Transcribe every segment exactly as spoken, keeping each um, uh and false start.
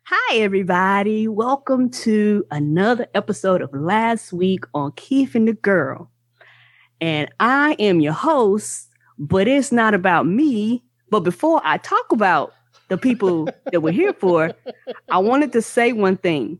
Hi, everybody. Welcome to another episode of Last Week on Keith and the Girl. And I am your host, but it's not about me. But before I talk about the people that we're here for, I wanted to say one thing.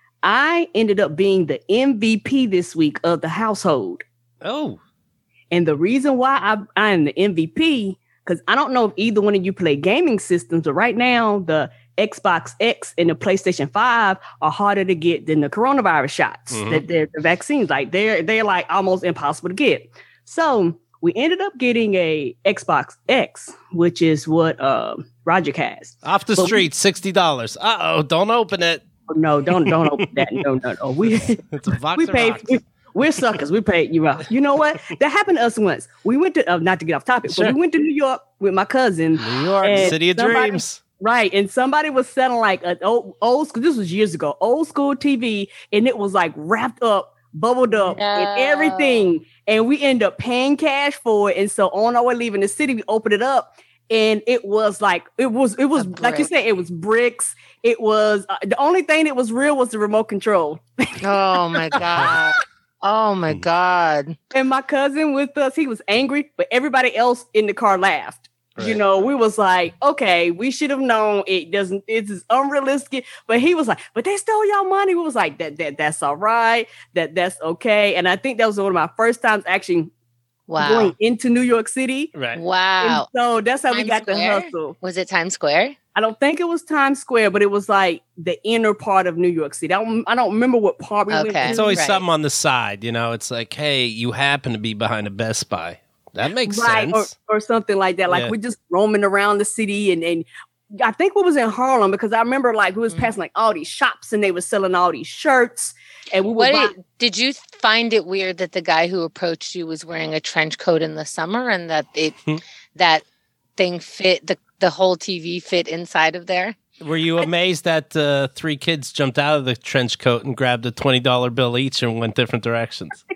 I ended up being the M V P this week of the household. Oh. And the reason why I, I am the M V P, because I don't know if either one of you play gaming systems, but right now the Xbox X and the PlayStation five are harder to get than the coronavirus shots. Mm-hmm. That they're the vaccines, like they're they're like almost impossible to get. So we ended up getting a Xbox X, which is what uh, Roger has. Off the but street, we, sixty dollars. Uh oh, don't open it. No, don't don't open that. No, no, no. We it's a box we paid. We, we're suckers. We paid you out. You know what? That happened to us once. We went to uh, not to get off topic, sure. but we went to New York with my cousin. New York, city of somebody, dreams. Right. And somebody was selling like an old, old school, this was years ago, old school T V. And it was like wrapped up, bubbled up no. and everything. And we ended up paying cash for it. And so on our way leaving the city, we opened it up. And it was like, it was, it was, like you said, it was bricks. It was, uh, the only thing that was real was the remote control. Oh my God. Oh my God. And my cousin with us, he was angry, but everybody else in the car laughed. Right. You know, we was like, okay, we should have known it doesn't, it's unrealistic. But he was like, but they stole y'all money. We was like, that, that that's all right. That that's okay. And I think that was one of my first times actually wow. going into New York City. Right. Wow. And so that's how Times we got Square? the hustle. Was it Times Square? I don't think it was Times Square, but it was like the inner part of New York City. I don't, I don't remember what part we okay. went to. It's always right. something on the side, you know. It's like, hey, you happen to be behind a Best Buy. That makes right, sense. Or, or something like that. Like yeah. we're just roaming around the city, and, and I think we was in Harlem because I remember like we was mm. passing like all these shops, and they were selling all these shirts, and we were. What buy- did, did you find it weird that the guy who approached you was wearing a trench coat in the summer, and that it that thing fit the the whole T V fit inside of there? Were you amazed that uh, three kids jumped out of the trench coat and grabbed a twenty dollar bill each and went different directions?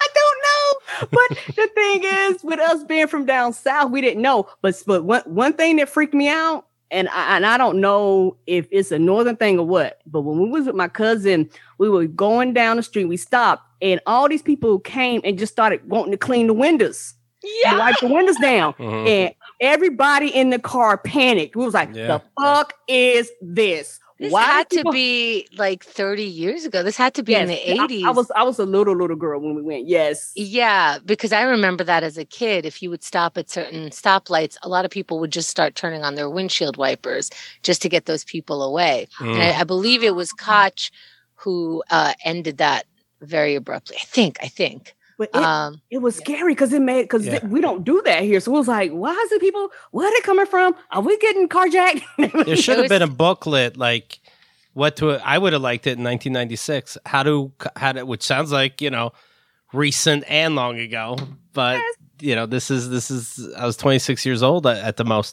But the thing is, with us being from down south, we didn't know. But but one one thing that freaked me out, and I, and I don't know if it's a northern thing or what, but when we was with my cousin, we were going down the street, we stopped, and all these people came and just started wanting to clean the windows. Yeah, wipe the windows down, mm-hmm. and everybody in the car panicked. We was like, yeah. "The fuck is this?" This Why had people- to be like thirty years ago. This had to be yes, in the eighties. I, I was I was a little little girl when we went. Yes. Yeah, because I remember that as a kid. If you would stop at certain stoplights, a lot of people would just start turning on their windshield wipers just to get those people away. Mm. And I, I believe it was Koch who uh, ended that very abruptly. I think. I think. But it, um, it was scary because it made because yeah. we don't do that here. So it was like, why is it people? Where are they coming from? Are we getting carjacked? There should have been a booklet like what to. I would have liked it in nineteen ninety-six. How to how to, which sounds like you know recent and long ago, but yes. you know this is this is. I was twenty-six years old at, at the most.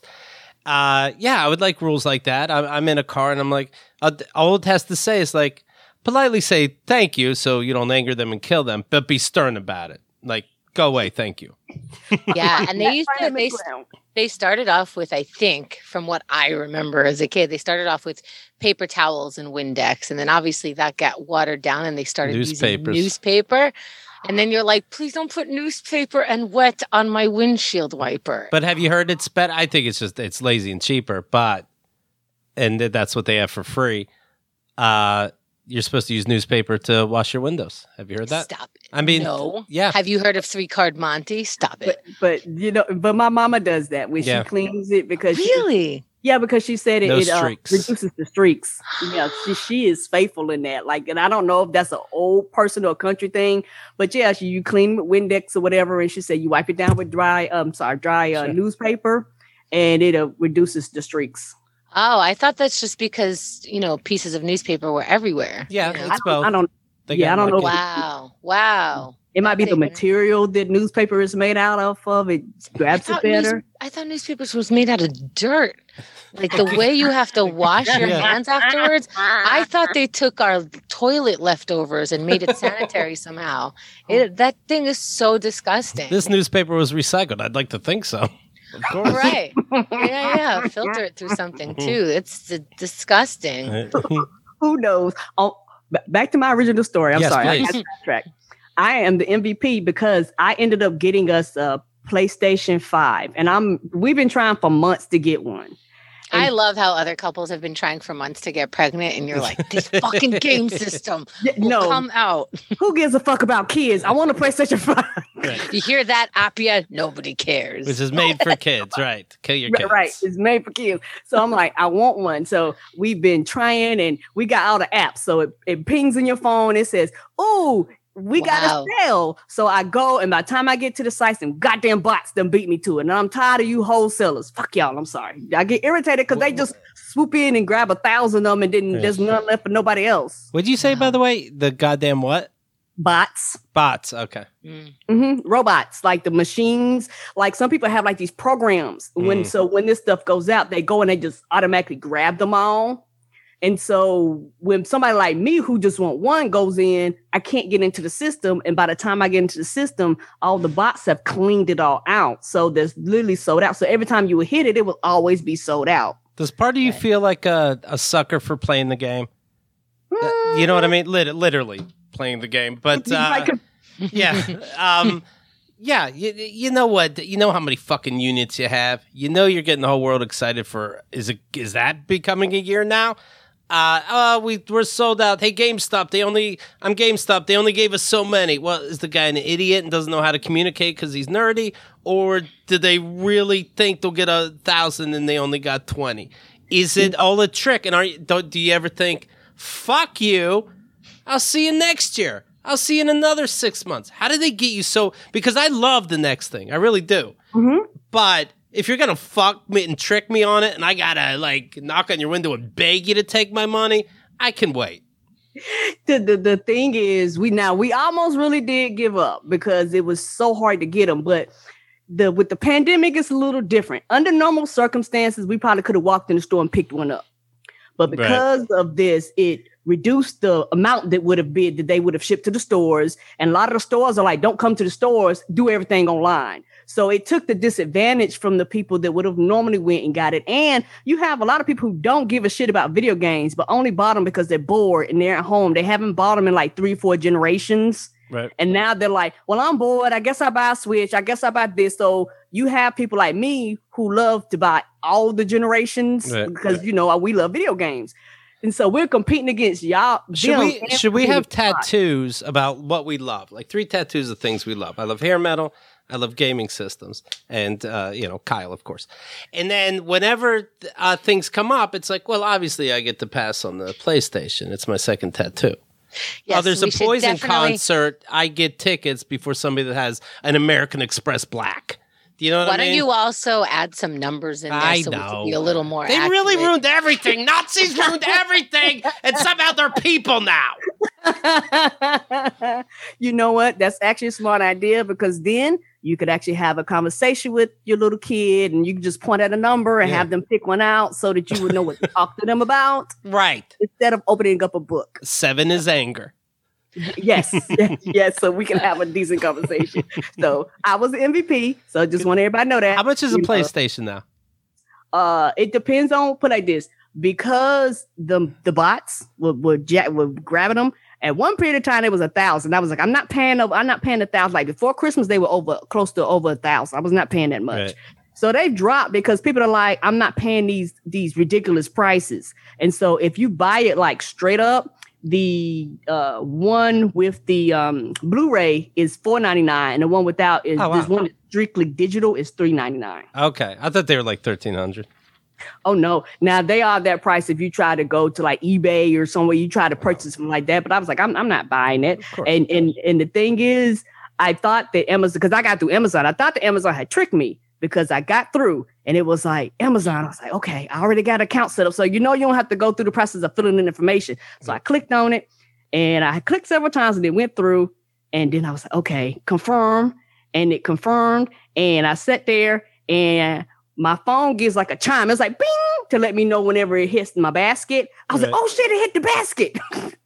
Uh, yeah, I would like rules like that. I'm, I'm in a car and I'm like, all it has to say is like. Politely say thank you so you don't anger them and kill them, but be stern about it. Like, go away, thank you. Yeah, and they used to, they, they started off with, I think, from what I remember as a kid, they started off with paper towels and Windex, and then obviously that got watered down and they started using newspaper. And then you're like, please don't put newspaper and wet on my windshield wiper. But have you heard it's better? I think it's just, it's lazy and cheaper, but, and that's what they have for free. Uh, You're supposed to use newspaper to wash your windows. Have you heard that? Stop it. I mean, no. Yeah. Have you heread of Three Card Monty? Stop it. But, but you know, but my mama does that when yeah. she cleans it because really, she, yeah, because she said it, no it uh, reduces the streaks. Yeah, she she is faithful in that. Like, and I don't know if that's an old person or a country thing, but yeah, she, you clean with Windex or whatever, and she said you wipe it down with dry, um, sorry, dry uh, sure. newspaper, and it uh, reduces the streaks. Oh, I thought that's just because, you know, pieces of newspaper were everywhere. Yeah, you know? it's both. I don't, they yeah, I don't know. Wow. Wow. It might be the material that newspaper is made out of. of. It grabs it better. News, I thought newspapers was made out of dirt. Like the way you have to wash your yeah. hands afterwards. I thought they took our toilet leftovers and made it sanitary somehow. It, that thing is so disgusting. This newspaper was recycled. I'd like to think so. Of course. Right. Yeah, yeah. Filter it through something too. It's d- disgusting. Who knows? Oh, b- back to my original story. I'm yes, sorry. Please. I got sidetracked. I am the M V P because I ended up getting us a PlayStation five, and I'm we've been trying for months to get one. And I love how other couples have been trying for months to get pregnant, and you're like, this fucking game system will no, come out. Who gives a fuck about kids? I want a PlayStation five. Right. You hear that, Appia? Nobody cares. Which is made for kids, right? Kill your kids. Right, it's made for kids. So I'm like, I want one. So we've been trying, and we got all the apps. So it, it pings in your phone. It says, "Ooh, we wow. got a sale." So I go, and by the time I get to the site, some goddamn bots done beat me to it. And I'm tired of you wholesalers. Fuck y'all. I'm sorry. I get irritated because they just swoop in and grab a thousand of them, and then yeah. there's none left for nobody else. What'd you say, wow. by the way? The goddamn what? Bots. Bots. Okay. Mm. Mm-hmm. Robots, like the machines. Like some people have like these programs. When mm. so when this stuff goes out, they go and they just automatically grab them all. And so when somebody like me who just want one goes in, I can't get into the system. And by the time I get into the system, all the bots have cleaned it all out. So there's literally sold out. So every time you would hit it, it will always be sold out. Does part of you okay. feel like a, a sucker for playing the game? Mm. Uh, you know what I mean? Lit- literally. Playing the game, but uh, yeah, um, yeah, you, you know what? You know how many fucking units you have. You know you're getting the whole world excited for. Is it? Is that becoming a year now? Uh, oh, we we're sold out. Hey, GameStop, they only I'm GameStop. They only gave us so many. Well, is the guy an idiot and doesn't know how to communicate because he's nerdy, or do they really think they'll get a thousand and they only got twenty? Is it all a trick? And are you, don't, do you ever think, fuck you? I'll see you next year. I'll see you in another six months. How did they get you so? Because I love the next thing. I really do. Mm-hmm. But if you're going to fuck me and trick me on it and I got to like knock on your window and beg you to take my money, I can wait. The, the the thing is, we now we almost really did give up because it was so hard to get them. But the with the pandemic, it's a little different. Under normal circumstances, we probably could have walked in the store and picked one up. But because right. of this, it reduced the amount that would have been that they would have shipped to the stores. And a lot of the stores are like, don't come to the stores, do everything online. So it took the disadvantage from the people that would have normally went and got it. And you have a lot of people who don't give a shit about video games, but only bought them because they're bored and they're at home. They haven't bought them in like three, four generations. Right. And now they're like, well, I'm bored. I guess I buy a Switch. I guess I buy this. So you have people like me who love to buy all the generations right. because, you know, we love video games. And so we're competing against y'all. Should we should we have tattoos about what we love? Like three tattoos of things we love. I love hair metal. I love gaming systems. And, uh, you know, Kyle, of course. And then whenever uh, things come up, it's like, well, obviously I get to pass on the PlayStation. It's my second tattoo. Yes, oh, there's a Poison definitely... concert. I get tickets before somebody that has an American Express Black. Do you know what Why I mean? don't you also add some numbers in there I so know. we can be a little more They accurate. really ruined everything. Nazis ruined everything. And somehow they're people now. You know what? That's actually a smart idea because then you could actually have a conversation with your little kid and you can just point at a number and yeah. have them pick one out so that you would know what to talk to them about. Right. Instead of opening up a book. Seven is anger. Yes, yes, yes. So we can have a decent conversation. So I was the M V P. So I just want everybody to know that. How much is a you PlayStation know. now? Uh, it depends on, put like this, because the the bots were were, jack, were grabbing them. At one period of time, it was a thousand. I was like, I'm not paying. I'm not paying a thousand. Like before Christmas, they were over close to over a thousand. I was not paying that much. Right. So they dropped because people are like, I'm not paying these these ridiculous prices. And so if you buy it like straight up. The uh, one with the um, Blu-ray is four ninety-nine, and the one without is oh, wow. this one that's strictly digital is three ninety-nine. Okay, I thought they were like thirteen hundred. Oh no! Now they are that price if you try to go to like eBay or somewhere you try to purchase something like that. But I was like, I'm I'm not buying it. And and and the thing is, I thought that Amazon because I got through Amazon. I thought that Amazon had tricked me. Because I got through and it was like Amazon. I was like, okay, I already got an account set up. So, you know, you don't have to go through the process of filling in information. So I clicked on it and I clicked several times and it went through. And then I was like, okay, confirm. And it confirmed. And I sat there and my phone gives like a chime. It's like bing to let me know whenever it hits my basket. I was right. like, oh shit, it hit the basket.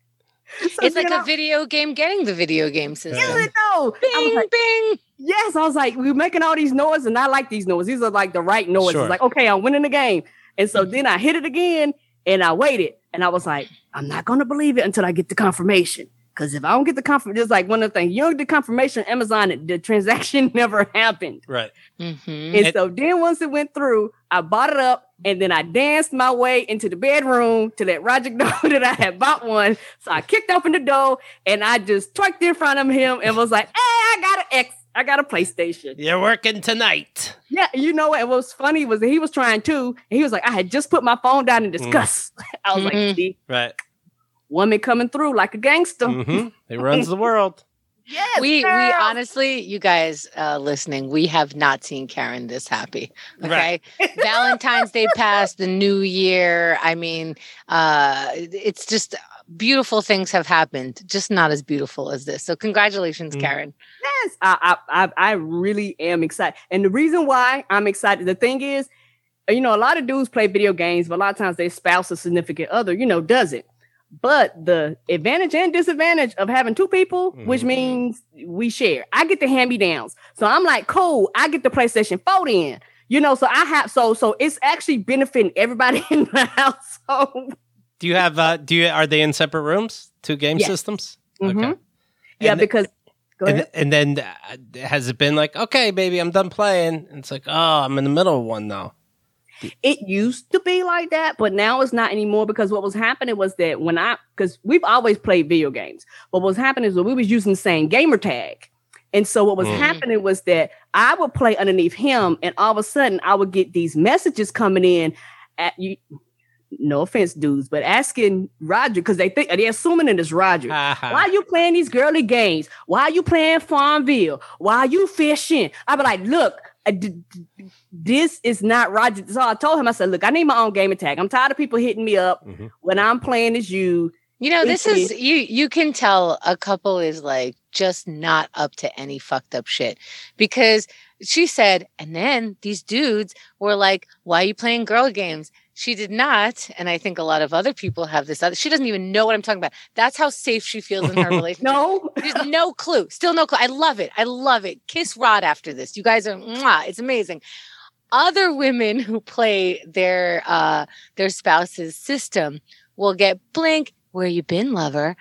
So, it's like know, a video game getting the video game system. Is it though? Bing, like, bing. Yes, I was like, we're making all these noises, and I like these noises. These are like the right noises. Sure. Like, okay, I'm winning the game. And so then I hit it again, and I waited, and I was like, I'm not going to believe it until I get the confirmation. Because if I don't get the confirmation, it's like one of the things, you don't get the confirmation, Amazon, the transaction never happened. Right. Mm-hmm. And it, so then once it went through, I bought it up, and then I danced my way into the bedroom to let Roger know that I had bought one. So I kicked open the door, and I just twerked in front of him and was like, hey, I got an X. I got a PlayStation. You're working tonight. Yeah, you know what? What was funny was that he was trying to, and he was like, I had just put my phone down in disgust. Mm. I was mm-hmm. like, see? Right. Woman coming through like a gangster. Mm-hmm. He runs the world. Yes, we girl. we honestly, you guys uh, listening, we have not seen Karen this happy. Okay, right. Valentine's Day passed, the New Year. I mean, uh, it's just beautiful things have happened, just not as beautiful as this. So, congratulations, mm. Karen. Yes, I, I I really am excited, and the reason why I'm excited, the thing is, you know, a lot of dudes play video games, but a lot of times their spouse or significant other, you know, doesn't. But the advantage and disadvantage of having two people, mm-hmm. which means we share. I get the hand-me-downs. So I'm like, cool, I get the PlayStation four then. You know, so I have, so so it's actually benefiting everybody in the household. Do you have, uh, do you, are they in separate rooms? Two game yes. systems? Mm-hmm. Okay. Yeah, and because, go and, ahead. And then uh, has it been like, okay, baby, I'm done playing. And it's like, oh, I'm in the middle of one now. It used to be like that, but now it's not anymore because what was happening was that when I, because we've always played video games, but what was happening is that we was using the same gamer tag. And so what was mm. happening was that I would play underneath him, and all of a sudden I would get these messages coming in at you. No offense, dudes, but asking Roger, because they think they're assuming it is Roger. Uh-huh. Why are you playing these girly games? Why are you playing Farmville? Why are you fishing? I'd be like, look, I d- d- this is not Roger. So I told him, I said, look, I need my own gamer tag. I'm tired of people hitting me up mm-hmm. when I'm playing as you. You know, this is, you you can tell a couple is like just not up to any fucked up shit. Because she said, and then these dudes were like, why are you playing girl games? She did not, and I think a lot of other people have this other. She doesn't even know what I'm talking about. That's how safe she feels in her relationship. No. There's no clue. Still no clue. I love it. I love it. Kiss Rod after this. You guys are, mwah, it's amazing. Other women who play their uh, their spouse's system will get blink. Where you been, lover?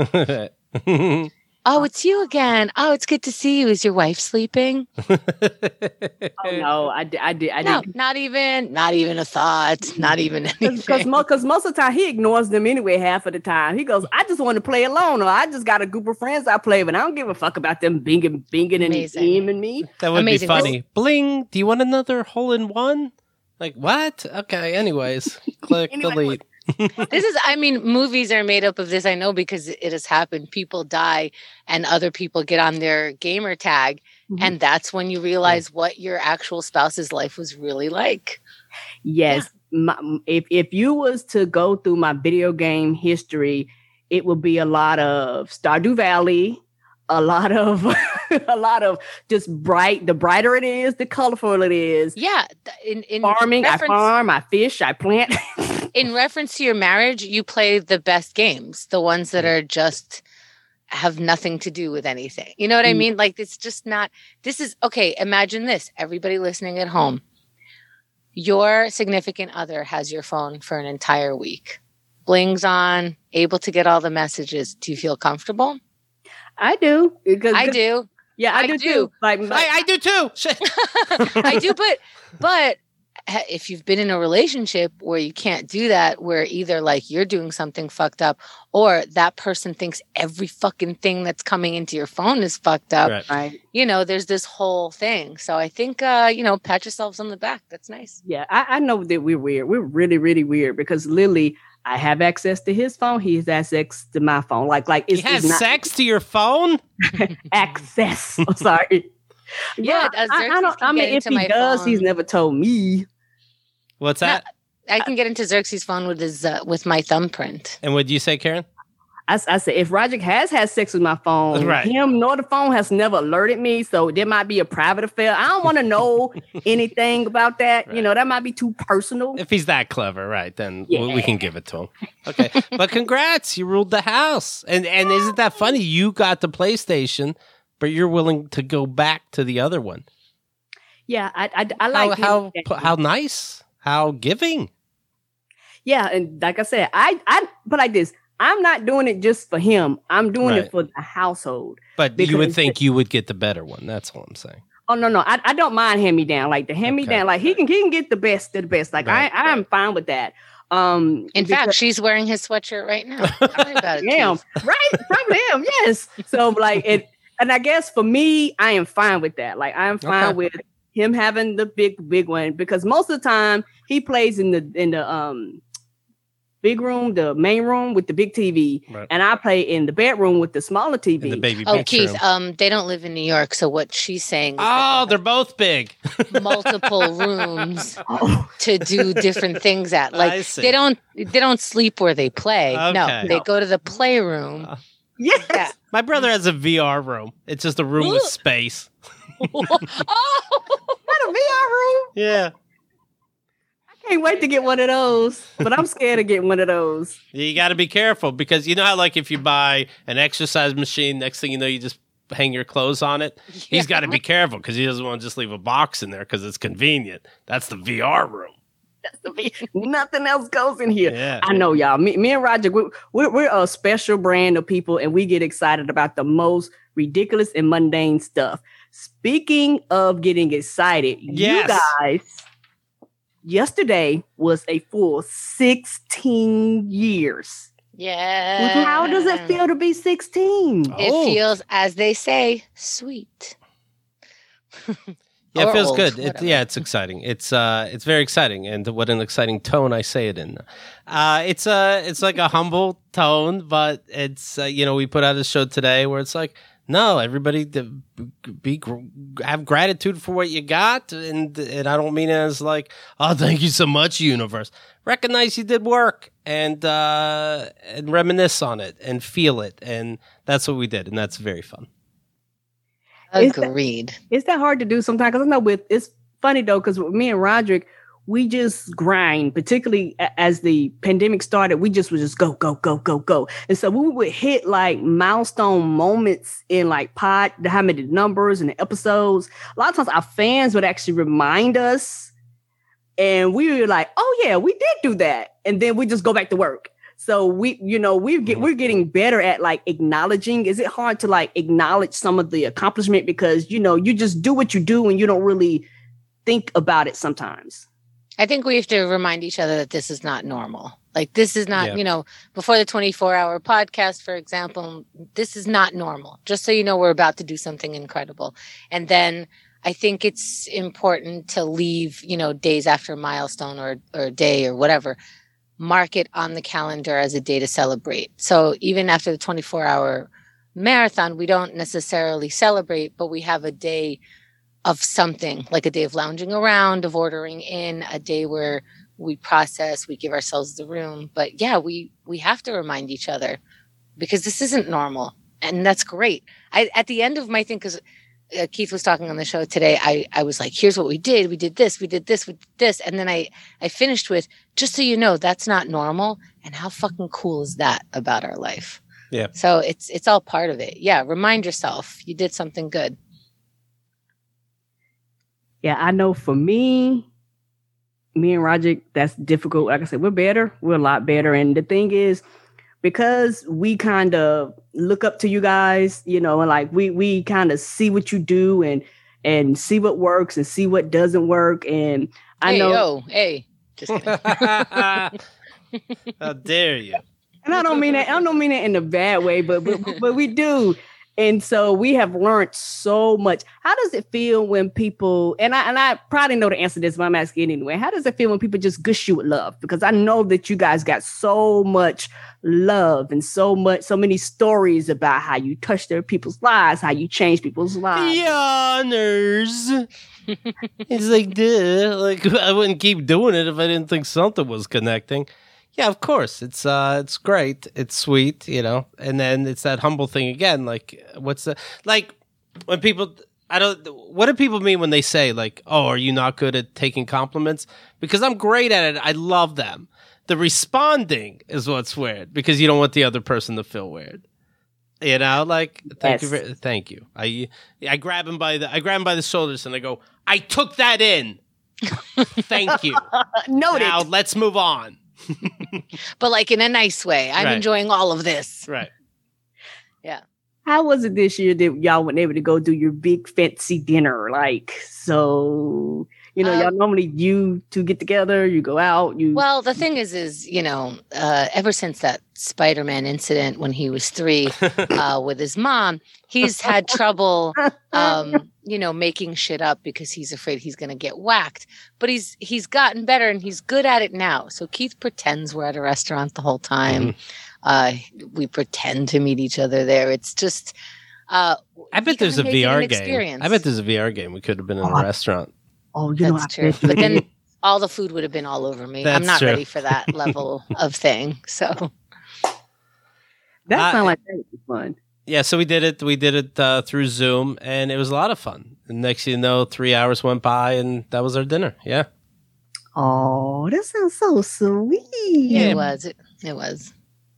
Oh, it's you again. Oh, it's good to see you. Is your wife sleeping? Oh no, I did. I did. I no, did. Not even. Not even a thought. Not even anything. Because most, most of the time he ignores them anyway. Half of the time he goes, "I just want to play alone," or "I just got a group of friends I play with. I don't give a fuck about them binging, binging, and beaming me." That would Amazing. be funny. Bling. Do you want another hole in one? Like what? Okay. Anyways, click anyway, delete. This is, I mean, movies are made up of this. I know because it has happened. People die and other people get on their gamer tag. Mm-hmm. And that's when you realize what your actual spouse's life was really like. Yes. Yeah. My, if, if you was to go through my video game history, it would be a lot of Stardew Valley, a lot of, a lot of just bright, the brighter it is, the colorful it is. Yeah. In, in Farming, I farm, I fish, I plant. In reference to your marriage, you play the best games, the ones that are just have nothing to do with anything. You know what I mean? Like, it's just not, this is, okay, imagine this. Everybody listening at home, your significant other has your phone for an entire week. Bling's on, able to get all the messages. Do you feel comfortable? I do. Because, I do. Yeah, I, I do, do too. Like, like, I, I do too. I do, but, but, if you've been in a relationship where you can't do that, where either like you're doing something fucked up or that person thinks every fucking thing that's coming into your phone is fucked up, right. right? You know, there's this whole thing. So I think, uh, you know, pat yourselves on the back. That's nice. Yeah, I, I know that we're weird. We're really, really weird because literally I have access to his phone. He has access to my phone. Like, like it's, he has it's not- sex to your phone? Access. I'm sorry. Yeah, yeah I, I don't. I mean, if he does, phone. He's never told me. What's that? No, I can get into Xerxes' phone with his uh, with my thumbprint. And what did you say, Karen? I, I said, if Roderick has had sex with my phone, right. him nor the phone has never alerted me. So there might be a private affair. I don't want to know anything about that. Right. You know, that might be too personal. If he's that clever, right, then yeah. we, we can give it to him. Okay. But congrats, you ruled the house. And and isn't that funny? You got the PlayStation, but you're willing to go back to the other one. Yeah, I I, I like how how, how nice, how giving. Yeah, and like I said, I I put like this. I'm not doing it just for him. I'm doing right. it for the household. But you would think you would get the better one. That's all I'm saying. Oh no, no, I, I don't mind hand me down. Like the hand me down, like he can he can get the best of the best. Like right. I I'm fine with that. Um, in because, fact, she's wearing his sweatshirt right now. About it, damn, right, from him, yes. So like it, and I guess for me, I am fine with that. Like I'm fine okay. with him having the big big one because most of the time he plays in the in the um. big room, the main room with the big T V, right. and I play in the bedroom with the smaller T V. The baby oh, Keith, room. um, they don't live in New York, so what she's saying. Is oh, they're both big. Multiple rooms oh. to do different things at. Like they don't, they don't sleep where they play. Okay. No, they no. go to the playroom. Uh, yes, yeah. My brother has a V R room. It's just a room with space. Oh, not a V R room. Yeah. Can't wait to get one of those, but I'm scared of getting one of those. You got to be careful because you know how, like, if you buy an exercise machine, next thing you know, you just hang your clothes on it. Yeah. He's got to be careful because he doesn't want to just leave a box in there because it's convenient. That's the V R room. That's the V- Nothing else goes in here. Yeah. I know, y'all. Me, me and Roger, we're, we're, we're a special brand of people, and we get excited about the most ridiculous and mundane stuff. Speaking of getting excited, yes. you guys. Yesterday was a full sixteen years. Yeah. How does it feel to be sixteen? It oh. feels, as they say, sweet. Yeah, it feels old, good. It, yeah, it's exciting. It's uh, it's very exciting, and what an exciting tone I say it in. Uh, it's uh, it's like a humble tone, but it's uh, you know we put out a show today where it's like. No, everybody be have gratitude for what you got, and and I don't mean it as like, oh, thank you so much, universe. Recognize you did work and uh, and reminisce on it and feel it, and that's what we did, and that's very fun. Agreed. Is that, is that hard to do sometimes? Because I know with it's funny though, because with me and Roderick, we just grind, particularly as the pandemic started, we just would just go, go, go, go, go. And so we would hit like milestone moments in like pod, how many numbers and the episodes. A lot of times our fans would actually remind us and we were like, oh yeah, we did do that. And then we just go back to work. So we, you know, we get, we're getting better at like acknowledging. Is it hard to like acknowledge some of the accomplishment because, you know, you just do what you do and you don't really think about it sometimes? I think we have to remind each other that this is not normal. Like this is not, yeah. you know, before the twenty-four hour podcast, for example, this is not normal. Just so you know, we're about to do something incredible. And then I think it's important to leave, you know, days after a milestone or, or a day or whatever, mark it on the calendar as a day to celebrate. So even after the twenty-four hour marathon, we don't necessarily celebrate, but we have a day of something, like a day of lounging around, of ordering in, a day where we process, we give ourselves the room. But yeah, we we have to remind each other because this isn't normal. And that's great. I at the end of my thing, because uh, Keith was talking on the show today, I, I was like, here's what we did. We did this, we did this, we did this. And then I, I finished with, just so you know, that's not normal. And how fucking cool is that about our life? Yeah. So it's it's all part of it. Yeah. Remind yourself you did something good. Yeah, I know for me, me and Roger, that's difficult. Like I said, we're better. We're a lot better. And the thing is, because we kind of look up to you guys, you know, and like we we kind of see what you do and and see what works and see what doesn't work. And I hey, know. Yo, hey, just kidding. How dare you? And I don't mean that. I don't mean it in a bad way, but but, but we do. And so we have learned so much. How does it feel when people, and I and I probably know the answer to this, but I'm asking anyway. How does it feel when people just gush you with love? Because I know that you guys got so much love and so much, so many stories about how you touch their people's lives, how you change people's lives. The honors. It's like, duh. Like I wouldn't keep doing it if I didn't think something was connecting. Yeah, of course. It's uh, it's great. It's sweet, you know. And then it's that humble thing again. Like, what's the like when people? I don't. What do people mean when they say like, "Oh, are you not good at taking compliments?" Because I'm great at it. I love them. The responding is what's weird because you don't want the other person to feel weird. You know, like thank yes. you, for, thank you. I I grab him by the I grab him by the shoulders and I go, I took that in. Thank you. Noted. Now let's move on. But like in a nice way. I'm right. enjoying all of this. Right. Yeah. How was it this year that y'all weren't able to go do your big fancy dinner? Like, so, you know, um, y'all normally you two get together, you go out. You Well, the thing is, is, you know, uh, ever since that Spider-Man incident when he was three uh, with his mom, he's had trouble, um, you know, making shit up because he's afraid he's going to get whacked. But he's he's gotten better and he's good at it now. So Keith pretends we're at a restaurant the whole time. Mm-hmm. Uh, we pretend to meet each other there. It's just. Uh, I bet there's a V R game. I bet there's a V R game. We could have been in a oh, restaurant. Oh, you that's know, true. But then all the food would have been all over me. That's I'm not true. ready for that level of thing. So that uh, sounds like that would be fun. Yeah, so we did it. We did it uh, through Zoom, and it was a lot of fun. And next thing you know, three hours went by, and that was our dinner. Yeah. Oh, that sounds so sweet. Yeah, it was. It, it was.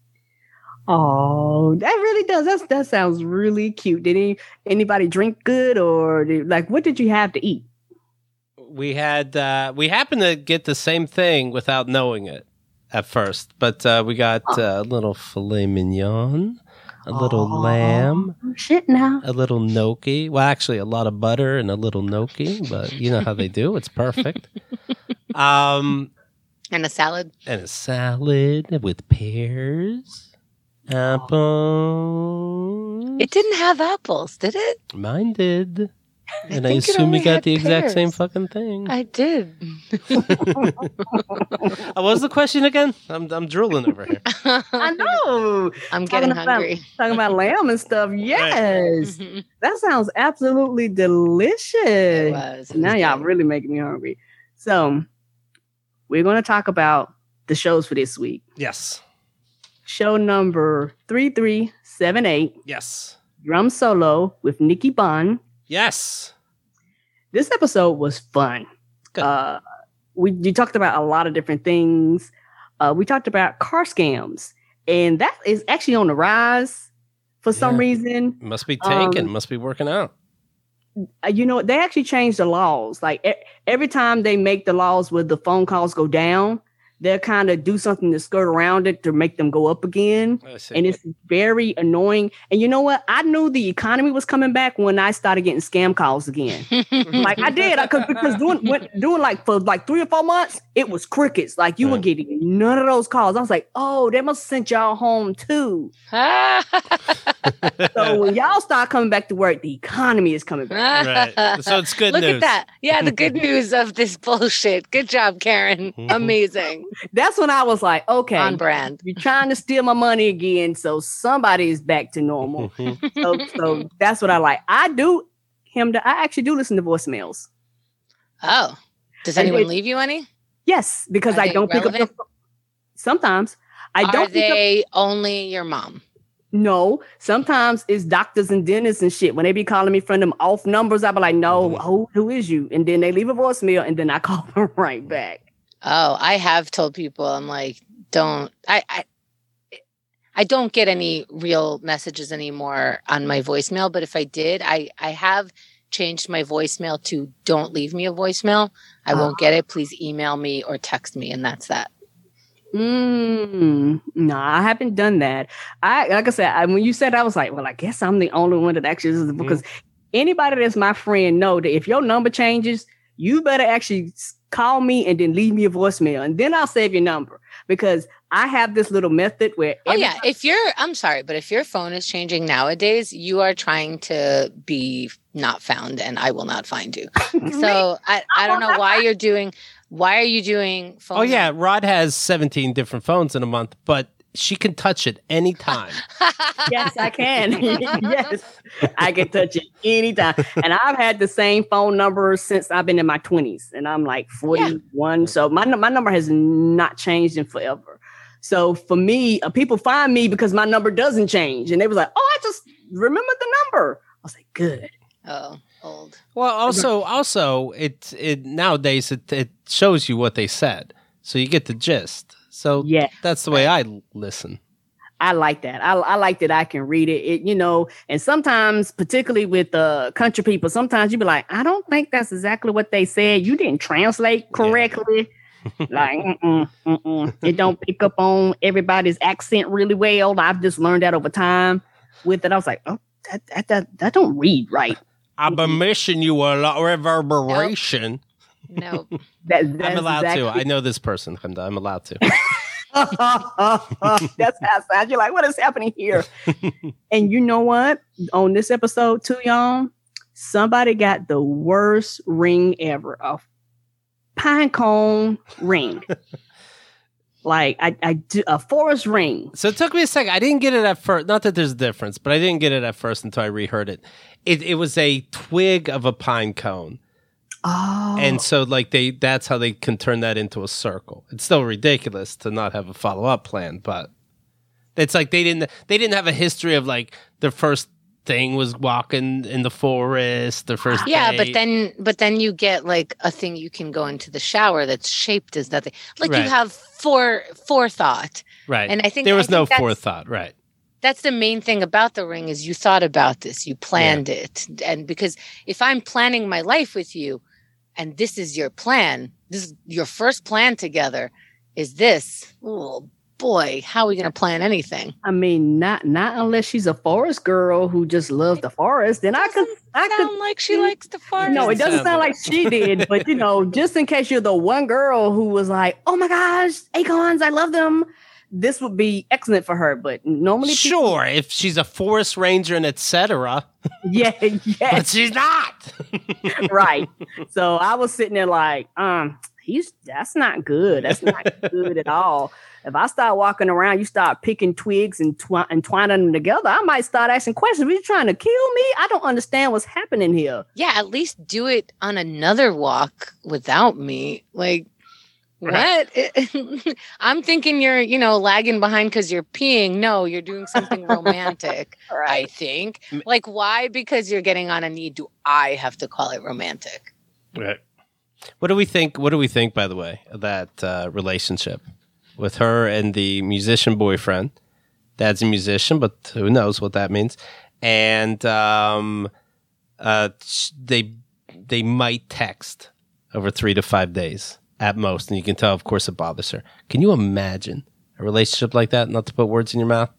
Oh, that really does. That's, that sounds really cute. Did any, anybody drink good or did, like, what did you have to eat? We had, uh, we happened to get the same thing without knowing it at first, but uh, we got uh, a little filet mignon, a little oh, lamb, shit now, a little gnocchi. Well, actually, a lot of butter and a little gnocchi, but you know how they do. It's perfect. Um, and a salad. And a salad with pears. Apples. It didn't have apples, did it? Mine did. I and I assume you got the pears. exact same fucking thing. I did. What was the question again? I'm I'm drooling over here. I know. I'm getting talking hungry. About, talking about lamb and stuff. Yes. Right. That sounds absolutely delicious. It was. It now was y'all good. really making me hungry. So we're going to talk about the shows for this week. Yes. Show number three three seven eight. Yes. Drum Solo with Nikki Bond. Yes. This episode was fun. Good. Uh, we you talked about a lot of different things. Uh, we talked about car scams, and that is actually on the rise for some yeah. reason. Must be taken. Um, Must be working out. You know, they actually changed the laws. Like e- every time they make the laws where the phone calls go down, they'll kind of do something to skirt around it to make them go up again. And it's very annoying. And you know what? I knew the economy was coming back when I started getting scam calls again. Like I did. I, cause, because doing, when, doing like for like three or four months, it was crickets. Like you right. were getting none of those calls. I was like, oh, they must have sent y'all home too. So when y'all start coming back to work, the economy is coming back. Right. So it's good Look news. Look at that. Yeah, the good news of this bullshit. Good job, Karen. Amazing. That's when I was like, okay, on brand. You're trying to steal my money again, so somebody is back to normal. so, so that's what I like. I do him. To, I actually do listen to voicemails. Oh, does anyone it, leave you any? Yes, because Are I don't relevant? pick up. The, sometimes I Are don't. Are they pick up, only your mom? No, sometimes it's doctors and dentists and shit. When they be calling me from them off numbers, I be like, no, mm-hmm. who, who is you? And then they leave a voicemail, and then I call them right back. Oh, I have told people, I'm like, don't, I, I, I don't get any real messages anymore on my voicemail. But if I did, I, I have changed my voicemail to don't leave me a voicemail. I won't get it. Please email me or text me. And that's that. Mm, no, I haven't done that. I, like I said, I, when you said, I was like, well, I guess I'm the only one that actually is, because mm. anybody that's my friend know that if your number changes, you better actually call me and then leave me a voicemail, and then I'll save your number, because I have this little method where. Oh yeah, time- if you're, I'm sorry, but if your phone is changing nowadays, you are trying to be not found, and I will not find you. So I, I don't know why you're doing. Why are you doing phone? Oh yeah, Rod has seventeen different phones in a month, but she can touch it anytime. Yes, I can. Yes, I can touch it anytime. And I've had the same phone number since I've been in my twenties, and I'm like forty-one. Yeah. So my my number has not changed in forever. So for me, uh, people find me because my number doesn't change. And they was like, oh, I just remembered the number. I was like, good. Oh, old. Well, also, also, it it nowadays it it shows you what they said, so you get the gist. So yeah, that's the way I listen. I like that. I, I like that I can read it. It, you know, and sometimes, particularly with uh, country people, sometimes you be like, I don't think that's exactly what they said. You didn't translate correctly. Yeah. Like, mm-mm, mm-mm. It don't pick up on everybody's accent really well. I've just learned that over time with it. I was like, oh, that that that, that don't read right. I've been missing you a lot. Reverberation. No. Nope. that, I'm allowed exactly. to. I know this person. I'm, I'm allowed to. That's how it sounds. You're like, what is happening here? And you know what? On this episode too, y'all, somebody got the worst ring ever. A pine cone ring. Like I, I do a forest ring. So it took me a second. I didn't get it at first. Not that there's a difference, but I didn't get it at first until I reheard it. It it was a twig of a pine cone. Oh. And so like they that's how they can turn that into a circle. It's still ridiculous to not have a follow-up plan, but it's like they didn't they didn't have a history of like their first thing was walking in the forest, their first Yeah, day. but then but then you get like a thing you can go into the shower that's shaped as nothing. Like right. You have fore forethought. Right. And I think there was I think no forethought, right. That's the main thing about the ring is you thought about this, you planned yeah. it. And because if I'm planning my life with you, and this is your plan, this is your first plan together, is this, oh boy, how are we going to plan anything? I mean, not not unless she's a forest girl who just loves the forest. Then I could, I sound could like she likes the forest. No, it doesn't sound like she did. But you know, just in case you're the one girl who was like, "Oh my gosh, acorns, I love them," this would be excellent for her. But normally, sure, people, if she's a forest ranger and et cetera. Yeah, yeah, but she's not. Right. So I was sitting there like, um, he's that's not good. That's not good at all. If I start walking around, you start picking twigs and, twi- and twining them together, I might start asking questions. Are you trying to kill me? I don't understand what's happening here. Yeah, at least do it on another walk without me. Like, what? I'm thinking you're, you know, lagging behind because you're peeing. No, you're doing something romantic, right. I think. Like, why? Because you're getting on a knee. Do I have to call it romantic? Right. What do we think? What do we think, by the way, of that uh, relationship with her and the musician boyfriend? Dad's a musician, but who knows what that means? And um, uh, they they might text over three to five days. At most, and you can tell, of course, it bothers her. Can you imagine a relationship like that? Not to put words in your mouth.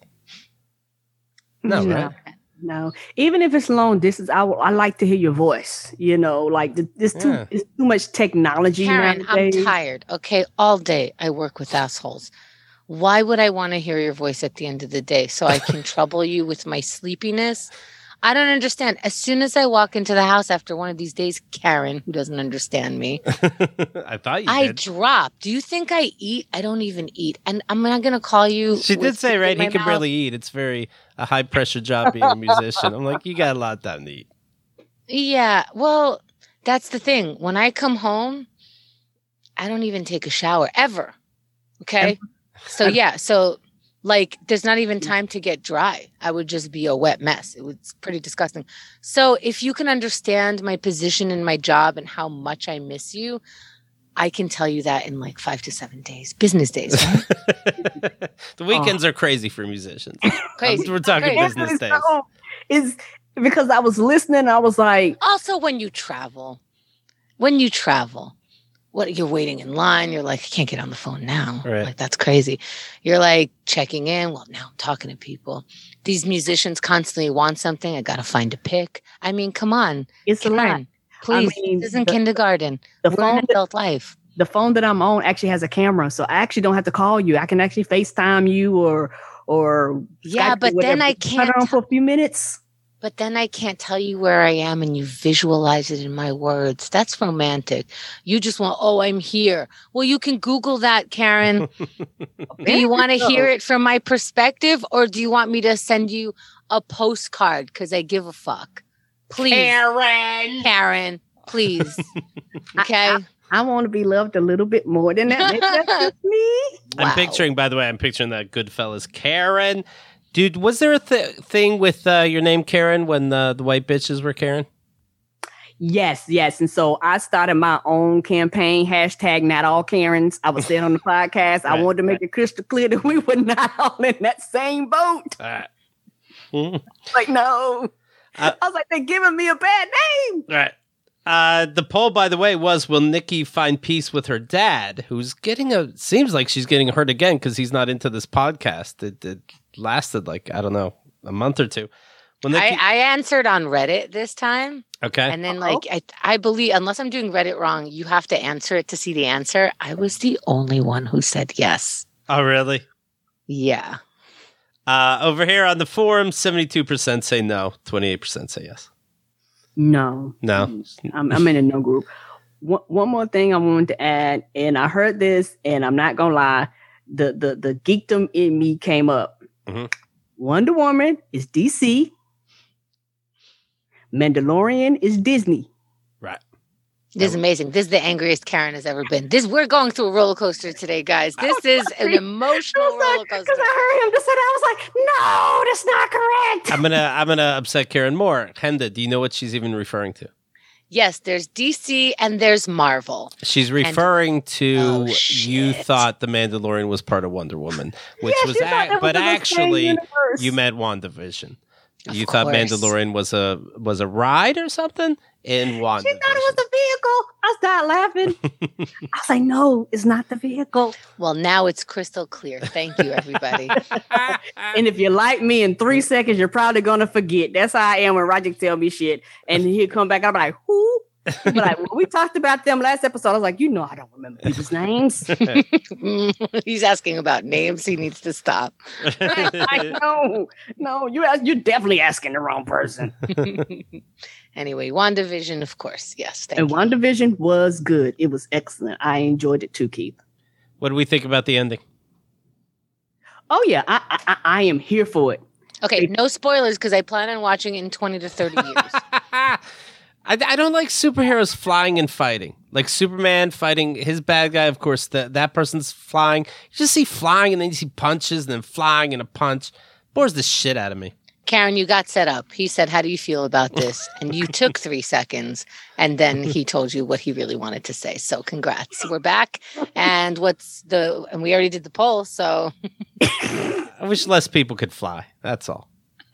No, no right? No. Even if it's long distance, I, I like to hear your voice. You know, like it's too yeah. it's too much technology. Karen, nowadays. I'm tired. Okay, all day I work with assholes. Why would I want to hear your voice at the end of the day so I can trouble you with my sleepiness? I don't understand. As soon as I walk into the house after one of these days, Karen, who doesn't understand me, I thought you I did. drop. Do you think I eat? I don't even eat. And I'm not going to call you. She did say, right, he can barely eat. It's very a high pressure job being a musician. I'm like, you got a lot of time to eat. Yeah. Well, that's the thing. When I come home, I don't even take a shower ever. Okay. So, yeah. So. Like, there's not even time to get dry. I would just be a wet mess. It was pretty disgusting. So if you can understand my position in my job and how much I miss you, I can tell you that in like five to seven days. Business days, right? The weekends oh. are crazy for musicians. Crazy. We're talking crazy. business days. Is because I was listening, I was like... Also, when you travel, when you travel... What you're waiting in line, you're like, I can't get on the phone now. Right. Like, that's crazy. You're like checking in. Well, now I'm talking to people. These musicians constantly want something. I got to find a pick. I mean, come on. It's Karen, a lot. Please, I mean, this isn't the, kindergarten. The We're phone in adult life. The phone that I'm on actually has a camera. So I actually don't have to call you. I can actually FaceTime you or, or yeah, Skype but then I can't. Turn on for a few minutes. But then I can't tell you where I am and you visualize it in my words. That's romantic. You just want, oh, I'm here. Well, you can Google that, Karen. Do you want to hear it from my perspective or do you want me to send you a postcard? Because I give a fuck. Please. Karen. Karen, please. Okay. I, I want to be loved a little bit more than that. Maybe that's just me. I'm wow. picturing, by the way, I'm picturing that Goodfellas Karen. Dude, was there a th- thing with uh, your name Karen when uh, the white bitches were Karen? Yes, yes. And so I started my own campaign, hashtag not all Karens. I was saying on the podcast, right, I wanted to make right. it crystal clear that we were not all in that same boat. Right. Like, no. Uh, I was like, they're giving me a bad name. Right. Uh, the poll, by the way, was, will Nikki find peace with her dad, who's getting a, seems like she's getting hurt again because he's not into this podcast. It, it lasted like, I don't know, a month or two. Well, Nikki, I, I answered on Reddit this time. Okay. And then, like, I, I believe, unless I'm doing Reddit wrong, you have to answer it to see the answer. I was the only one who said yes. Oh, really? Yeah. Uh, over here on the forum, seventy-two percent say no, twenty-eight percent say yes. No. No. I'm, I'm in a no group. One, one more thing I wanted to add, and I heard this, and I'm not going to lie, the, the, the geekdom in me came up. Mm-hmm. Wonder Woman is D C. Mandalorian is Disney. Right. This is amazing. This is the angriest Karen has ever been. This We're going through a roller coaster today, guys. This is an emotional roller coaster. Because I heard him just say that. I was like, no, that's not correct. I'm gonna I'm gonna upset Karen more. Henda, do you know what she's even referring to? Yes, there's D C and there's Marvel. She's referring and, to oh, you thought The Mandalorian was part of Wonder Woman, which yes, was, a- was but actually you meant WandaVision. Of you course. Thought Mandalorian was a was a ride or something in WandaVision. She thought it was a vehicle. I started laughing. I was like, no, it's not the vehicle. Well, now it's crystal clear. Thank you, everybody. And if you're like me, in three seconds, you're probably going to forget. That's how I am when Roger tell me shit. And he'll come back, I'll be like, who? But like, when we talked about them last episode, I was like, you know, I don't remember people's names. He's asking about names. He needs to stop. I know. No, you ask, you're definitely asking the wrong person. Anyway, WandaVision, of course. Yes. Thank and you. WandaVision was good. It was excellent. I enjoyed it too, Keith. What do we think about the ending? Oh, yeah. I I, I am here for it. Okay. No spoilers because I plan on watching it in twenty to thirty years. I, I don't like superheroes flying and fighting. Like Superman fighting his bad guy, of course, the, that person's flying. You just see flying and then you see punches and then flying and a punch. Bores the shit out of me. Karen, you got set up. He said, how do you feel about this? And you took three seconds and then he told you what he really wanted to say. So congrats. We're back. And what's the, and we already did the poll. So I wish less people could fly. That's all.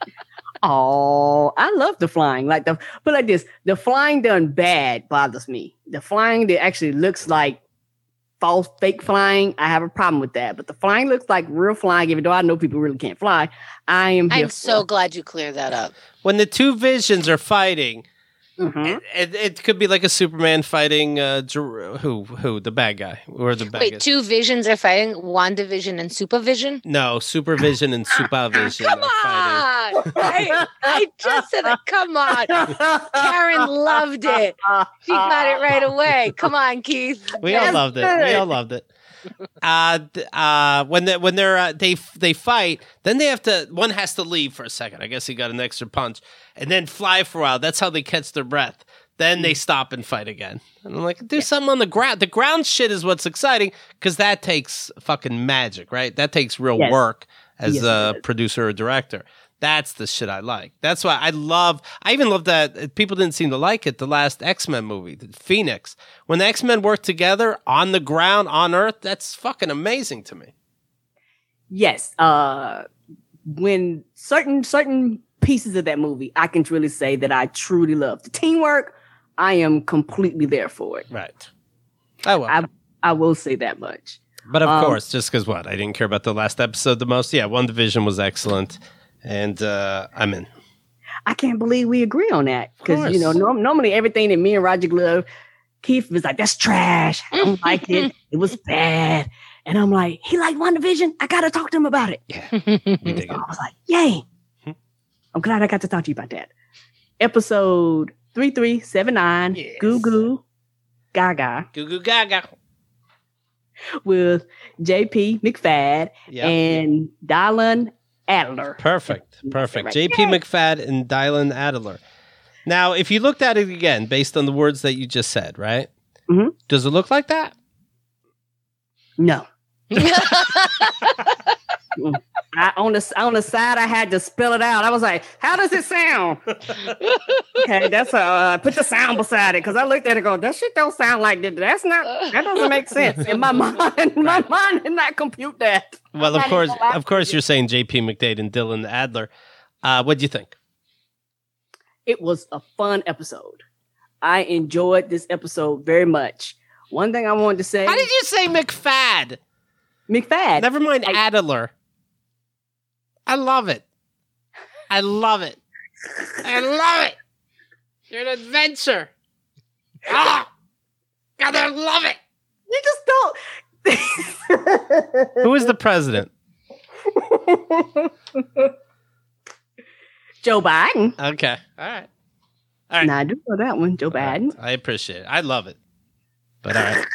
Oh, I love the flying. Like the, but like this, the flying done bad bothers me. The flying that actually looks like false, fake flying, I have a problem with that. But the flying looks like real flying, even though I know people really can't fly. I am. I'm so glad you cleared that up. When the two visions are fighting, mm-hmm. it, it, it could be like a Superman fighting uh, who who the bad guy or the bad. Wait, guys. Two visions are fighting WandaVision and Supervision? No, Supervision and Supervision. Come are on! I, I just said that. Come on, Karen loved it. She got it right away. Come on, Keith. We all loved it. We all loved it. Uh, uh, when they when they're uh, they they fight, then they have to. One has to leave for a second. I guess he got an extra punch, and then fly for a while. That's how they catch their breath. Then they stop and fight again. And I'm like, do yeah. something on the ground. The ground shit is what's exciting because that takes fucking magic, right? That takes real yes. work as yes, a producer or director. That's the shit I like. That's why I love, I even love that people didn't seem to like it, the last X-Men movie, the Phoenix. When the X-Men work together on the ground, on Earth, that's fucking amazing to me. Yes. Uh, when certain certain pieces of that movie, I can really say that I truly love. The teamwork, I am completely there for it. Right. Oh, well. I, I will say that much. But of um, course, just because what? I didn't care about the last episode the most. Yeah, WandaVision was excellent. And uh, I'm in. I can't believe we agree on that. Because, you know, no, normally everything that me and Roger Glove, Keith was like, that's trash. I don't like it. It was bad. And I'm like, he liked WandaVision. I got to talk to him about it. Yeah. So I was like, yay. Hmm? I'm glad I got to talk to you about that. Episode three three seven nine, yes. Goo Goo Gaga. Goo Goo Gaga. With J P McFadden yep. and Dylan Adler. Perfect. Perfect. J P McFadden and Dylan Adler. Now, if you looked at it again, based on the words that you just said, right? Mm-hmm. Does it look like that? No. I, on the on the side, I had to spell it out. I was like, "How does it sound?" Okay, that's a uh, put the sound beside it because I looked at it, and go, "That shit don't sound like that. That's not. That doesn't make sense in my mind. My mind did not compute that." Well, of course, of course, you're saying J P McDade and Dylan Adler. Uh, what do you think? It was a fun episode. I enjoyed this episode very much. One thing I wanted to say. How did you say McFad? McFad. Never mind I, Adler. I love it. I love it. I love it. You're an adventure. Ah, God, I love it. You just don't. Who is the president? Joe Biden. Okay. All right. All right. Nah, I do know that one. Joe Biden. Right. I appreciate it. I love it. But all right.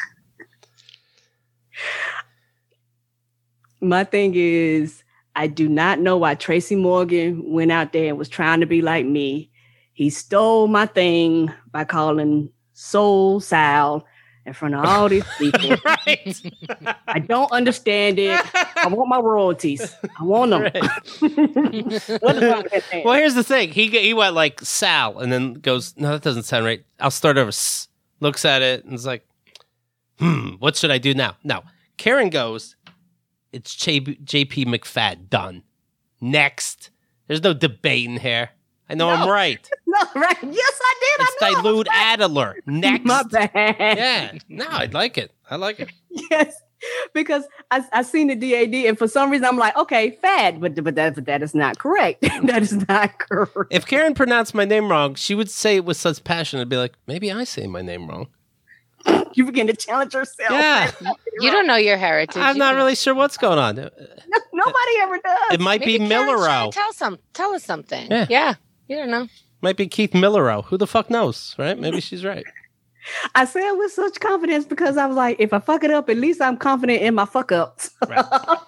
My thing is, I do not know why Tracy Morgan went out there and was trying to be like me. He stole my thing by calling Soul Sal in front of all these people. Right. I don't understand it. I want my royalties. I want them. Right. What is wrong with that thing? Well, here's the thing. He he went like Sal and then goes, no, that doesn't sound right. I'll start over. S- looks at it and is like, hmm, what should I do now? No. Karen goes, it's J- JP McFad. Done. Next. There's no debating here. I know No. I'm right. No, right. Yes, I did. It's I know. Dilute Adler. Next. My bad. Yeah. No, I like it. I like it. Yes, because I I seen the D A D, and for some reason I'm like, okay, fad, but but that but that is not correct. That is not correct. If Karen pronounced my name wrong, she would say it with such passion. I'd be like, maybe I say my name wrong. You begin to challenge yourself. Yeah. You don't know your heritage. I'm You not can- really sure what's going on. No, nobody ever does. It might Maybe be Karen Millero. should Tell some. Tell us something. Yeah. Yeah. You don't know. Might be Keith Millero. Who the fuck knows, right? Maybe she's right. I said it with such confidence because I was like, if I fuck it up, at least I'm confident in my fuck ups. Right.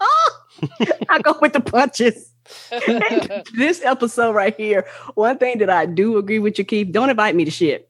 I go with the punches. This episode right here, one thing that I do agree with you, Keith, don't invite me to shit.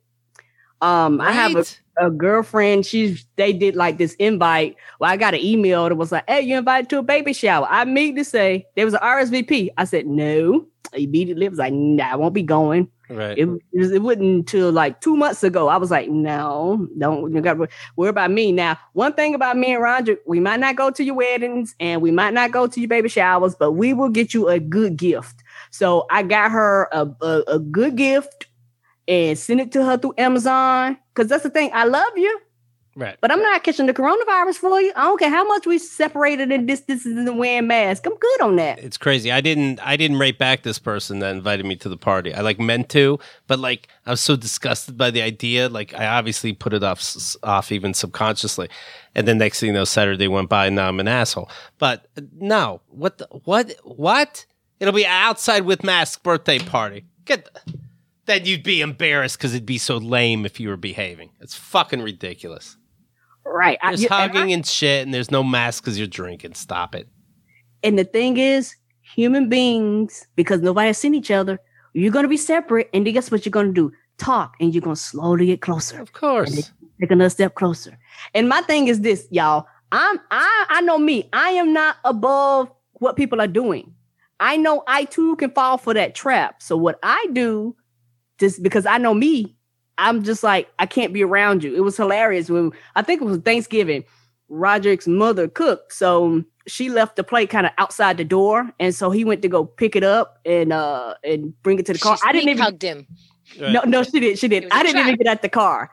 Um, I have a, Right? a girlfriend. She's they did like this invite. Well, I got an email that was like, "Hey, you invited to a baby shower." I immediately say there was an R S V P. I said no. Immediately was like, "Nah, I won't be going." Right. It, it, it wasn't until like two months ago. I was like, "No, don't you got to worry about me." Now, one thing about me and Roger, we might not go to your weddings and we might not go to your baby showers, but we will get you a good gift. So I got her a a, a good gift and send it to her through Amazon. Because that's the thing. I love you, Right. but I'm not catching the coronavirus for you. I don't care how much we separated in distances and wearing masks. I'm good on that. It's crazy. I didn't I didn't rate back this person that invited me to the party. I like meant to, but like I was so disgusted by the idea. Like I obviously put it off s- off even subconsciously. And then next thing you know, Saturday went by and now I'm an asshole. But uh, no, what the, what what? It'll be outside with mask birthday party. Get the, then you'd be embarrassed because it'd be so lame if you were behaving. It's fucking ridiculous. Right. I- There's you- and I- hugging and shit, and there's no mask because you're drinking. Stop it. And the thing is, human beings, because nobody has seen each other, you're going to be separate. And then guess what you're going to do? Talk, and you're going to slowly get closer. Of course. Take another step closer. And my thing is this, y'all. I'm I I know me. I am not above what people are doing. I know I too can fall for that trap. So what I do, just because I know me, I'm just like, I can't be around you. It was hilarious when I think it was Thanksgiving. Roderick's mother cooked, so she left the plate kind of outside the door, and so he went to go pick it up and uh and bring it to the car. She I didn't even hugged him. Right. no, no, she did. She did. It was a I didn't trap. even get out the car.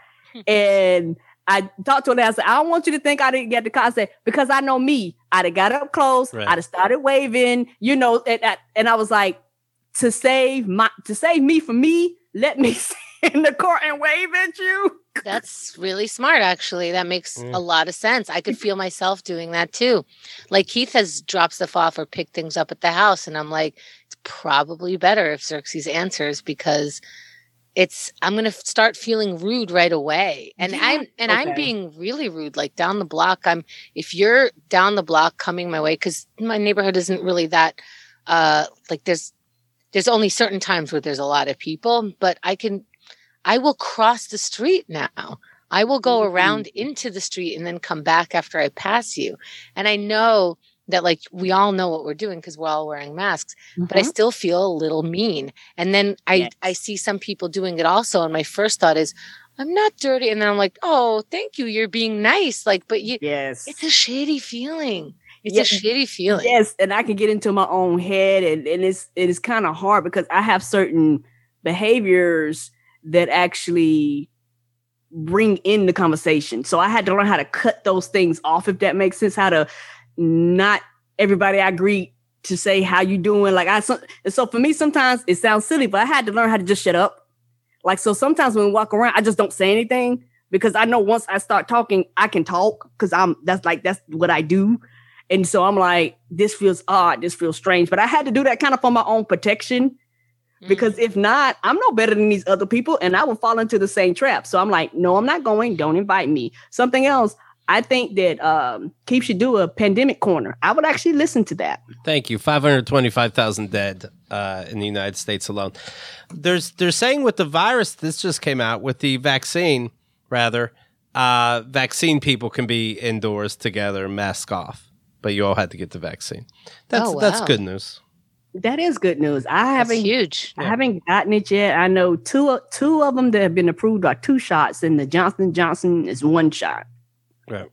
And I talked to her and I said, I don't want you to think I didn't get the car. I said, because I know me, I'd have got up close, Right. I'd have started waving, you know, and, I- and I was like, to save my to save me from me, let me sit in the car and wave at you. That's really smart, actually. That makes Mm. a lot of sense. I could feel myself doing that too. Like Keith has dropped stuff off or picked things up at the house, and I'm like, it's probably better if Xerxes answers because it's I'm gonna start feeling rude right away. And Yeah, I'm and I'm okay. being really rude. Like down the block, I'm if you're down the block coming my way, because my neighborhood isn't really that uh like there's there's only certain times where there's a lot of people, but I can I will cross the street now. I will go around into the street and then come back after I pass you. And I know that like we all know what we're doing because we're all wearing masks, mm-hmm. but I still feel a little mean. And then I, yes. I see some people doing it also. And my first thought is, I'm not dirty. And then I'm like, oh, thank you. You're being nice. Like, but you, yes. it's a shitty feeling. It's yes. a shitty feeling. Yes. And I can get into my own head and, and it's, it is kind of hard because I have certain behaviors that actually bring in the conversation. So I had to learn how to cut those things off, if that makes sense, how to not everybody I agree to say how you doing. Like I, so, so for me, sometimes it sounds silly, but I had to learn how to just shut up. Like, so sometimes when we walk around, I just don't say anything because I know once I start talking, I can talk because I'm, that's like, that's what I do. And so I'm like, this feels odd. This feels strange, but I had to do that kind of for my own protection. Because if not, I'm no better than these other people and I will fall into the same trap. So I'm like, no, I'm not going. Don't invite me. Something else. I think that um, Keith should do a pandemic corner. I would actually listen to that. Thank you. five hundred twenty-five thousand dead uh, in the United States alone. There's, they're saying with the virus, this just came out, with the vaccine, rather, uh, vaccine people can be indoors together, mask off. But you all had to get the vaccine. That's, oh, wow. that's good news. That is good news. I haven't That's huge. I yeah. haven't gotten it yet. I know two two of them that have been approved are two shots, and the Johnson and Johnson is one shot. Right.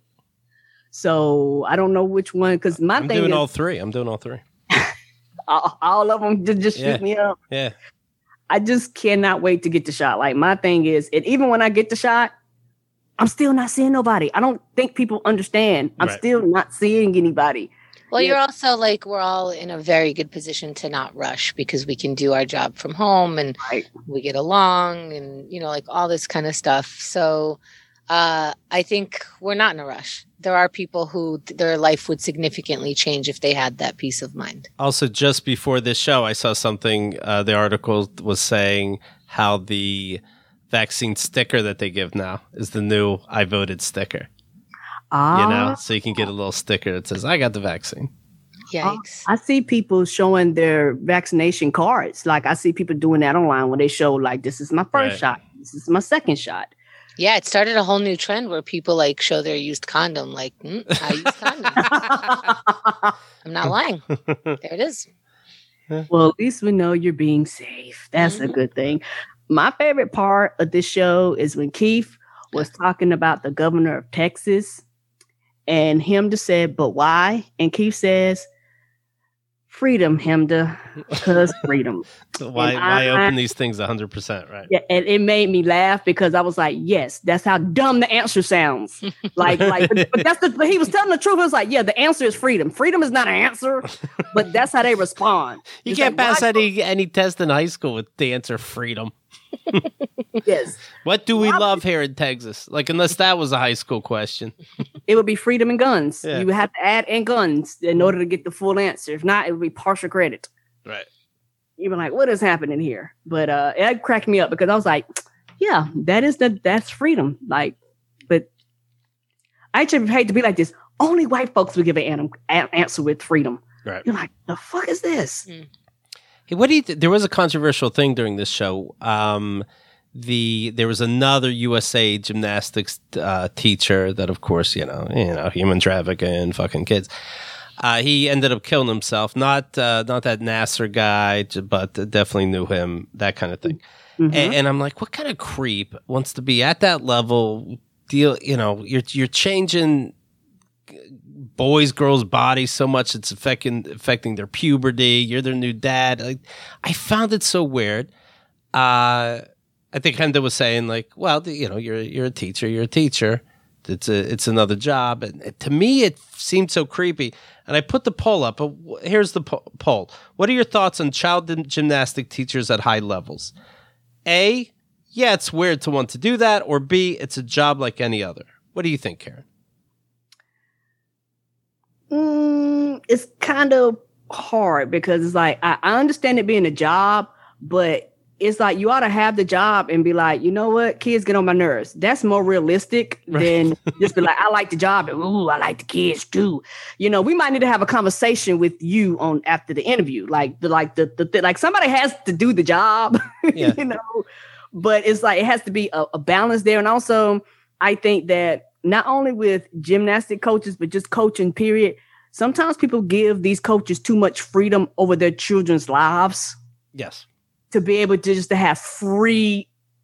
So I don't know which one because my I'm thing doing is all three. I'm doing all three. all, all of them just, just yeah. shoot me up. Yeah. I just cannot wait to get the shot. Like my thing is, and even when I get the shot, I'm still not seeing nobody. I don't think people understand. I'm right. still not seeing anybody. Well, yeah. you're also like, we're all in a very good position to not rush because we can do our job from home and right. we get along and, you know, like all this kind of stuff. So uh, I think we're not in a rush. There are people who their life would significantly change if they had that peace of mind. Also, just before this show, I saw something, uh, the article was saying how the vaccine sticker that they give now is the new I voted sticker. Ah. You know, so you can get a little sticker that says, I got the vaccine. Yikes. I see people showing their vaccination cards. Like I see people doing that online when they show like, this is my first right. shot. This is my second shot. Yeah, it started a whole new trend where people like show their used condom. Like, mm, I use condoms. I'm not lying. There it is. Well, at least we know you're being safe. That's mm-hmm. a good thing. My favorite part of this show is when Keith was talking about the governor of Texas. And Hemda said, but why? And Keith says, freedom, Hemda, because freedom. why why I, open these things one hundred percent, right? Yeah, and it made me laugh because I was like, yes, that's how dumb the answer sounds. like, like, but, but that's the, but he was telling the truth. It was like, yeah, the answer is freedom. Freedom is not an answer, but that's how they respond. You it's can't like, pass why? any any test in high school with the answer freedom. Yes. What do we love here in Texas? Like, unless that was a high school question. It would be freedom and guns. Yeah. You would have to add and guns in order to get the full answer. If not, it would be partial credit. Right. You'd be like, what is happening here? But uh, it cracked me up because I was like, yeah, that is the that's freedom. Like, but I actually hate to be like this. Only white folks would give an answer with freedom. Right. You're like, the fuck is this? Mm. Hey, what do you? Th- there was a controversial thing during this show. Um, the there was another U S A gymnastics uh, teacher that, of course, you know, you know, human trafficking, fucking kids. Uh, he ended up killing himself. Not uh, not that Nasser guy, but definitely knew him. That kind of thing. Mm-hmm. And, and I'm like, what kind of creep wants to be at that level? Deal, you know, you're you're changing boys, girls' bodies so much it's affecting affecting their puberty. You're their new dad. Like, I found it so weird. Uh, I think Hemda was saying like, well, you know, you're you're a teacher. You're a teacher. It's a it's another job. And it, to me, it seemed so creepy. And I put the poll up. But here's the po- poll. What are your thoughts on child gymnastic teachers at high levels? A, yeah, it's weird to want to do that. Or B, it's a job like any other. What do you think, Karen? Mm, it's kind of hard because it's like, I, I understand it being a job, but it's like you ought to have the job and be like, you know what, kids get on my nerves. That's more realistic right. than just be like, I like the job and ooh, I like the kids too. You know, we might need to have a conversation with you on after the interview. Like the like the, the, the like somebody has to do the job, yeah. you know. But it's like it has to be a, a balance there. And also, I think that not only with gymnastic coaches, but just coaching, period, sometimes people give these coaches too much freedom over their children's lives. Yes. To be able to just to have free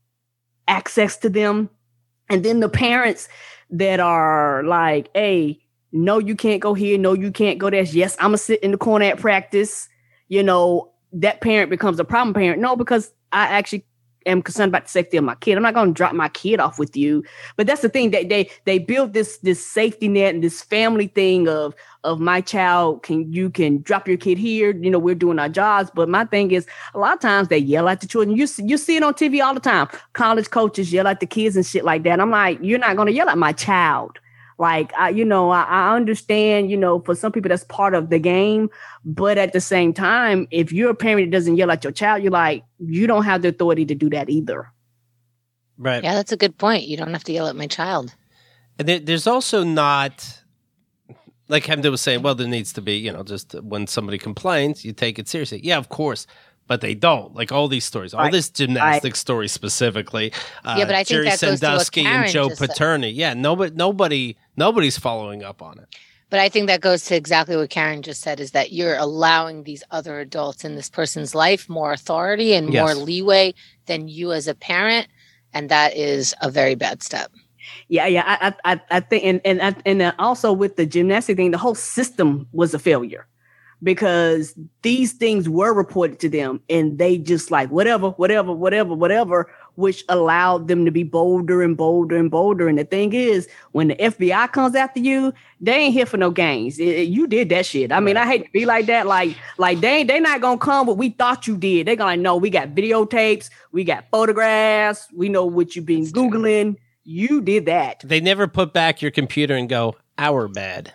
access to them. And then the parents that are like, hey, no, you can't go here. No, you can't go there. Yes, I'm going to sit in the corner at practice. You know, that parent becomes a problem parent. No, because I actually am concerned about the safety of my kid. I'm not going to drop my kid off with you. But that's the thing, that they they build this this safety net and this family thing of of my child, can you can drop your kid here. You know, we're doing our jobs. But my thing is, a lot of times they yell at the children. You, you see it on T V all the time. College coaches yell at the kids and shit like that. I'm like, you're not going to yell at my child. Like, I, you know, I, I understand, you know, for some people that's part of the game. But at the same time, if you're a parent that doesn't yell at your child, you're like, you don't have the authority to do that either. Right. Yeah, that's a good point. You don't have to yell at my child. And there, there's also not, like Hemda was saying, well, there needs to be, you know, just when somebody complains, you take it seriously. Yeah, of course. But they don't. Like all these stories, all right. this gymnastics right. story specifically. Uh, yeah, but I think Jerry that goes Sandusky to what Karen and Joe just said. Paterni. Yeah, nobody, nobody, nobody's following up on it. But I think that goes to exactly what Karen just said, is that you're allowing these other adults in this person's life more authority and yes. more leeway than you as a parent. And that is a very bad step. Yeah, yeah. I I, I think, and, and, and also with the gymnastic thing, the whole system was a failure. Because these things were reported to them and they just like whatever, whatever, whatever, whatever, which allowed them to be bolder and bolder and bolder. And the thing is, when the F B I comes after you, they ain't here for no games. It, it, you did that shit. I mean, I hate to be like that. Like, like they they not gonna come what we thought you did. They're gonna know we got videotapes, we got photographs, we know what you've been That's Googling. True. You did that. They never put back your computer and go, our bad.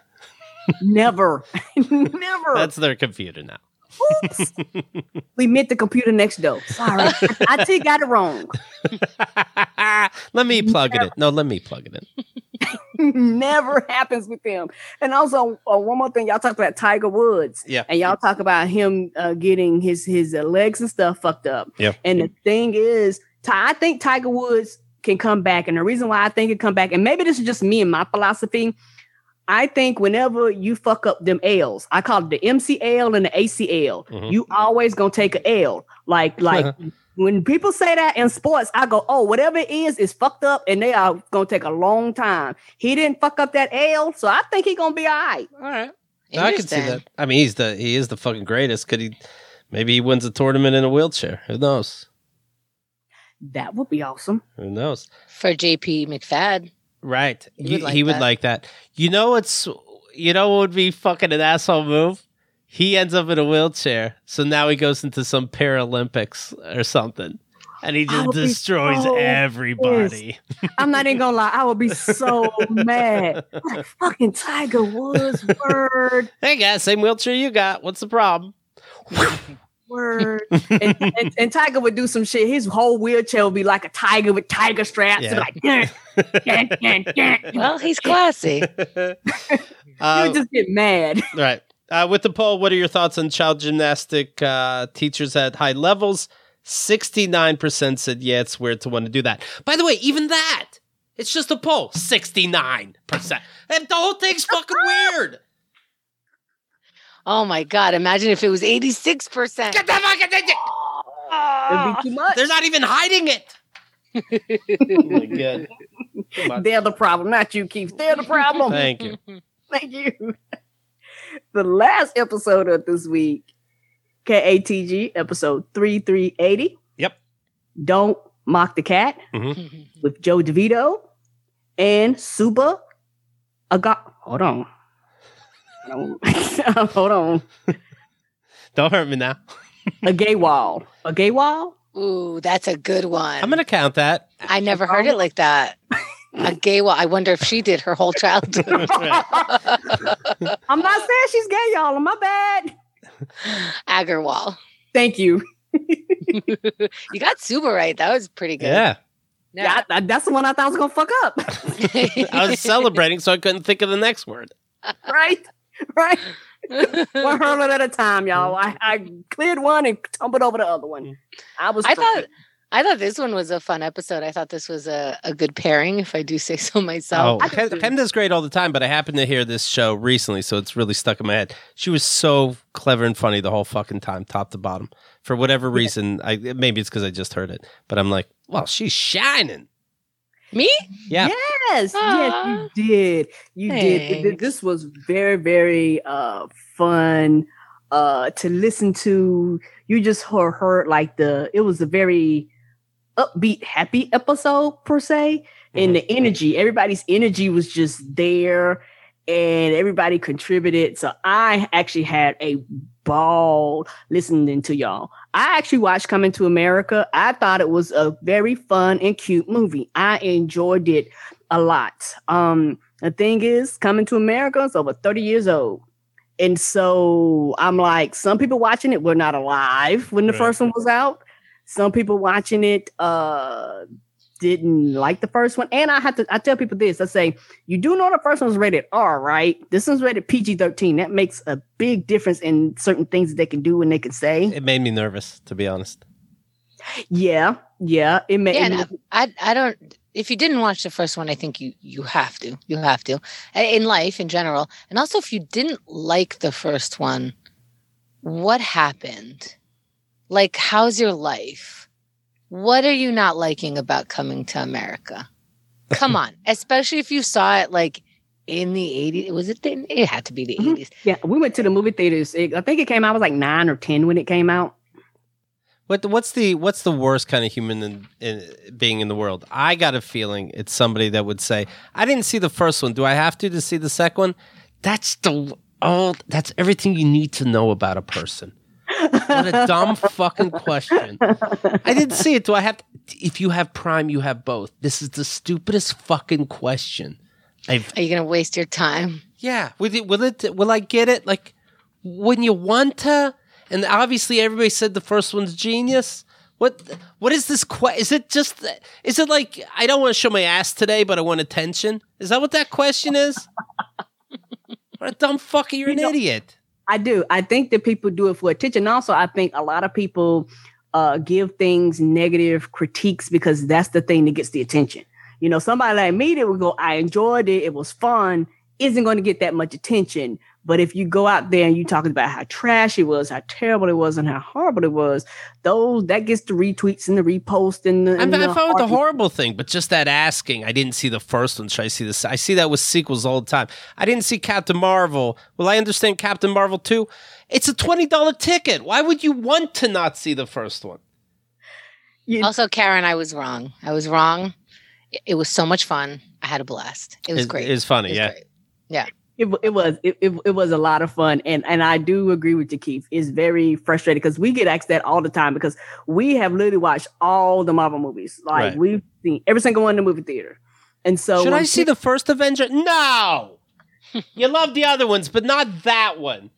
Never. Never. That's their computer now. Oops. We meant the computer next door. Sorry. I think got it wrong. Let me plug Never. it in. No, let me plug it in. Never happens with them. And also, uh, one more thing. Y'all talked about Tiger Woods. Yeah. And y'all talk about him uh, getting his, his uh, legs and stuff fucked up. Yeah. And the thing is, I think Tiger Woods can come back. And the reason why I think he can come back, and maybe this is just me and my philosophy, I think whenever you fuck up them L's, I call it the M C L and the A C L, mm-hmm. you always gonna take an L. Like, like when people say that in sports, I go, oh, whatever it is, is fucked up and they are gonna take a long time. He didn't fuck up that L, so I think he's gonna be all right. All right. I can see that. I mean, he's the he is the fucking greatest. Could he maybe he wins a tournament in a wheelchair? Who knows? That would be awesome. Who knows? For J P McFadden. Right. He, he, would, like he would like that. You know what's you know what would be fucking an asshole move? He ends up in a wheelchair, so now he goes into some Paralympics or something. And he just destroys so everybody. I'm not even gonna lie, I would be so mad. Like, fucking Tiger Woods, word. Hey guys, same wheelchair you got. What's the problem? Word. and, and, and Tiger would do some shit. His whole wheelchair would be like a tiger with tiger straps. Yeah. Like, yeah, yeah, yeah, yeah. Well, he's classy. uh, uh, he would just get mad. Right. Uh, with the poll, what are your thoughts on child gymnastic uh, teachers at high levels? sixty-nine percent said, yeah, it's weird to want to do that. By the way, even that, it's just a poll. sixty-nine percent. And the whole thing's fucking weird. Oh my God. Imagine if it was eighty-six percent. Get the fucking thing. It'd be too much. They're not even hiding it. Oh my God. They're the problem, not you, Keith. They're the problem. Thank you. Thank you. The last episode of this week, K A T G, episode thirty-three eighty. Yep. Don't Mock the Cat, mm-hmm. with Joe DeVito and Suba Aga. Hold on. Hold on. Don't hurt me now. A gay wall. A gay wall? Ooh, that's a good one. I'm going to count that. I never heard it like that. A gay wall. I wonder if she did her whole childhood. I'm not saying she's gay, y'all. My bad. Agarwal. Thank you. You got Suba right. That was pretty good. Yeah. No. Yeah, I, that's the one I thought I was going to fuck up. I was celebrating, so I couldn't think of the next word. Right? Right? One hurdle at a time, y'all. I, I cleared one and tumbled over the other one. I was. I thought. I thought this one was a fun episode. I thought this was a, a good pairing, if I do say so myself. Oh, Ken does great all the time, but I happened to hear this show recently, so it's really stuck in my head. She was so clever and funny the whole fucking time, top to bottom. For whatever reason, I maybe it's because I just heard it, but I'm like, well, she's shining. Me? Yeah. Yes. Yes, you did. You Thanks. did. This was very, very uh, fun uh, to listen to. You just heard, heard like the, it was a very upbeat, happy episode per se. And the energy, everybody's energy was just there and everybody contributed. So I actually had a ball listening to y'all. I actually watched Coming to America. I thought it was a very fun and cute movie. I enjoyed it a lot. Um, the thing is, Coming to America is over thirty years old. And so I'm like, some people watching it were not alive when the right. first one was out. Some people watching it uh, didn't like the first one. And I have to, I tell people this, I say, you do know the first one was rated R, right? This one's rated P G thirteen. That makes a big difference in certain things that they can do and they can say. It made me nervous, to be honest. Yeah, yeah. It made yeah, me. No, I, I don't, if you didn't watch the first one, I think you you have to. You have to. In life, in general. And also, if you didn't like the first one, what happened? Like, how's your life? What are you not liking about Coming to America? Come on. Especially if you saw it, like, in the eighties. Was it? The, it had to be the mm-hmm. eighties. Yeah, we went to the movie theaters. It, I think it came out, I was like nine or ten when it came out. What what's the what's the worst kind of human in, in being in the world? I got a feeling it's somebody that would say, "I didn't see the first one. Do I have to to see the second one?" That's the oh, that's everything you need to know about a person. What a dumb fucking question. I didn't see it. Do I have to? If you have Prime, you have both. This is the stupidest fucking question. I've, Are you gonna waste your time? Yeah. Will it? Will it? Will I get it? Like, when you want to? And obviously, everybody said the first one's genius. What? What is this? Que- is it just? Is it like I don't want to show my ass today, but I want attention? Is that what that question is? What a dumb fucker! You're an you know, idiot. I do. I think that people do it for attention. Also, I think a lot of people uh, give things negative critiques because that's the thing that gets the attention. You know, somebody like me that would go, "I enjoyed it. It was fun," isn't going to get that much attention. But if you go out there and you talk about how trash it was, how terrible it was, and how horrible it was, those that gets the retweets and the repost and the. And I, the I found the horrible thing, but just that asking, I didn't see the first one. Should I see this? I see that with sequels all the time. I didn't see Captain Marvel. Well, I understand Captain Marvel two. It's a twenty dollar ticket. Why would you want to not see the first one? You, also, Karen, I was wrong. I was wrong. It was so much fun. I had a blast. It was it, great. It was funny. It was yeah. Great. Yeah. It, it was it, it, it was a lot of fun, and and I do agree with you, Keith. It's very frustrating because we get asked that all the time because we have literally watched all the Marvel movies. Like right. We've seen every single one in the movie theater, and so should I see the first Avenger? No, you love the other ones, but not that one.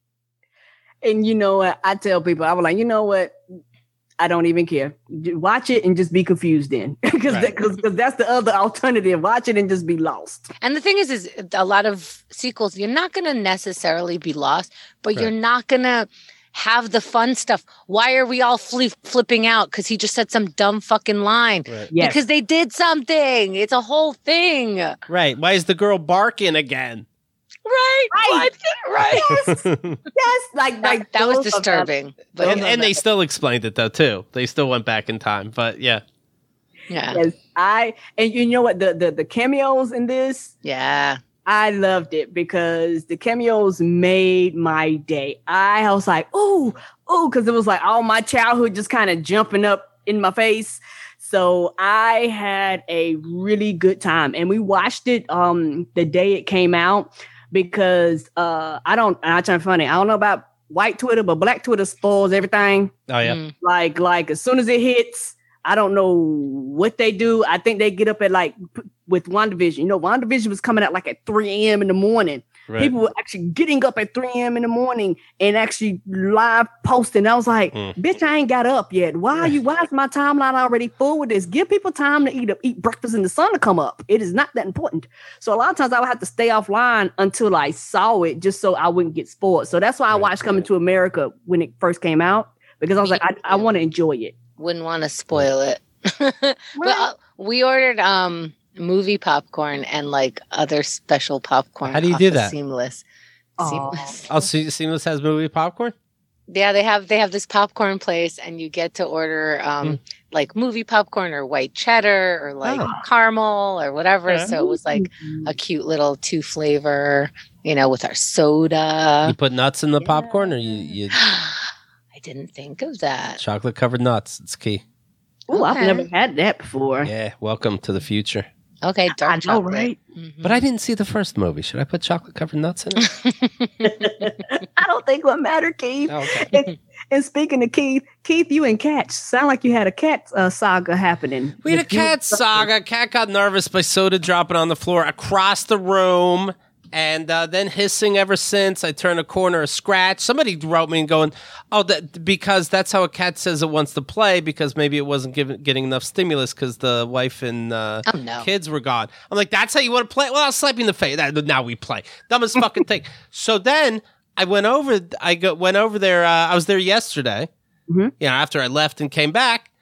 And you know what? I tell people, I was like, you know what? I don't even care. Watch it and just be confused then. Because right. that, that's the other alternative. Watch it and just be lost. And the thing is, is a lot of sequels, you're not going to necessarily be lost, but right. you're not going to have the fun stuff. Why are we all fli- flipping out? Because he just said some dumb fucking line. Right. Yes. Because they did something. It's a whole thing. Right. Why is the girl barking again? Right, right, right. Yes, yes. Like, that, like that was disturbing. But and, and they still explained it though too. They still went back in time, but yeah, yeah. Yes, I and you know what the the the cameos in this? Yeah, I loved it because the cameos made my day. I was like, oh, oh, because it was like all my childhood just kind of jumping up in my face. So I had a really good time, and we watched it um the day it came out. Because uh, I don't, I'm trying to funny. I don't know about white Twitter, but black Twitter spoils everything. Oh yeah. Mm. Like, like as soon as it hits, I don't know what they do. I think they get up at like with WandaVision. You know, WandaVision was coming out like at three a.m. in the morning. Right. People were actually getting up at three a.m. in the morning and actually live posting. I was like, mm. bitch, I ain't got up yet. Why are you? Why is my timeline already full with this? Give people time to eat eat breakfast in the sun to come up. It is not that important. So a lot of times I would have to stay offline until I saw it just so I wouldn't get spoiled. So that's why I watched Coming to America when it first came out because I was like, I, I want to enjoy it. Wouldn't want to spoil it. But uh, we ordered um movie popcorn and like other special popcorn. How do you do that? Seamless. Seamless. Oh, Se- Seamless has movie popcorn? Yeah, they have they have this popcorn place, and you get to order um, mm. like movie popcorn or white cheddar or like oh. caramel or whatever. Yeah. So it was like a cute little two flavor, you know, with our soda. You put nuts in the yeah. popcorn, or you? you... I didn't think of that. Chocolate covered nuts. It's key. Oh, okay. I've never had that before. Yeah, welcome to the future. Okay, dark I know, chocolate. Right? Mm-hmm. But I didn't see the first movie. Should I put chocolate covered nuts in it? I don't think it would matter, Keith. Oh, okay. and, and speaking of Keith, Keith, you and Cat sound like you had a cat uh, saga happening. We had a cat saga. Cat got nervous by soda dropping on the floor across the room. And uh, then hissing ever since. I turned a corner, a scratch. Somebody wrote me and going, oh, that because that's how a cat says it wants to play, because maybe it wasn't given, getting enough stimulus because the wife and uh, oh, no. kids were gone. I'm like, that's how you want to play? Well, I'll slap you in the face. Now we play. Dumbest fucking thing. So then I went over, I go, went over there. Uh, I was there yesterday. Mm-hmm. You know, after I left and came back,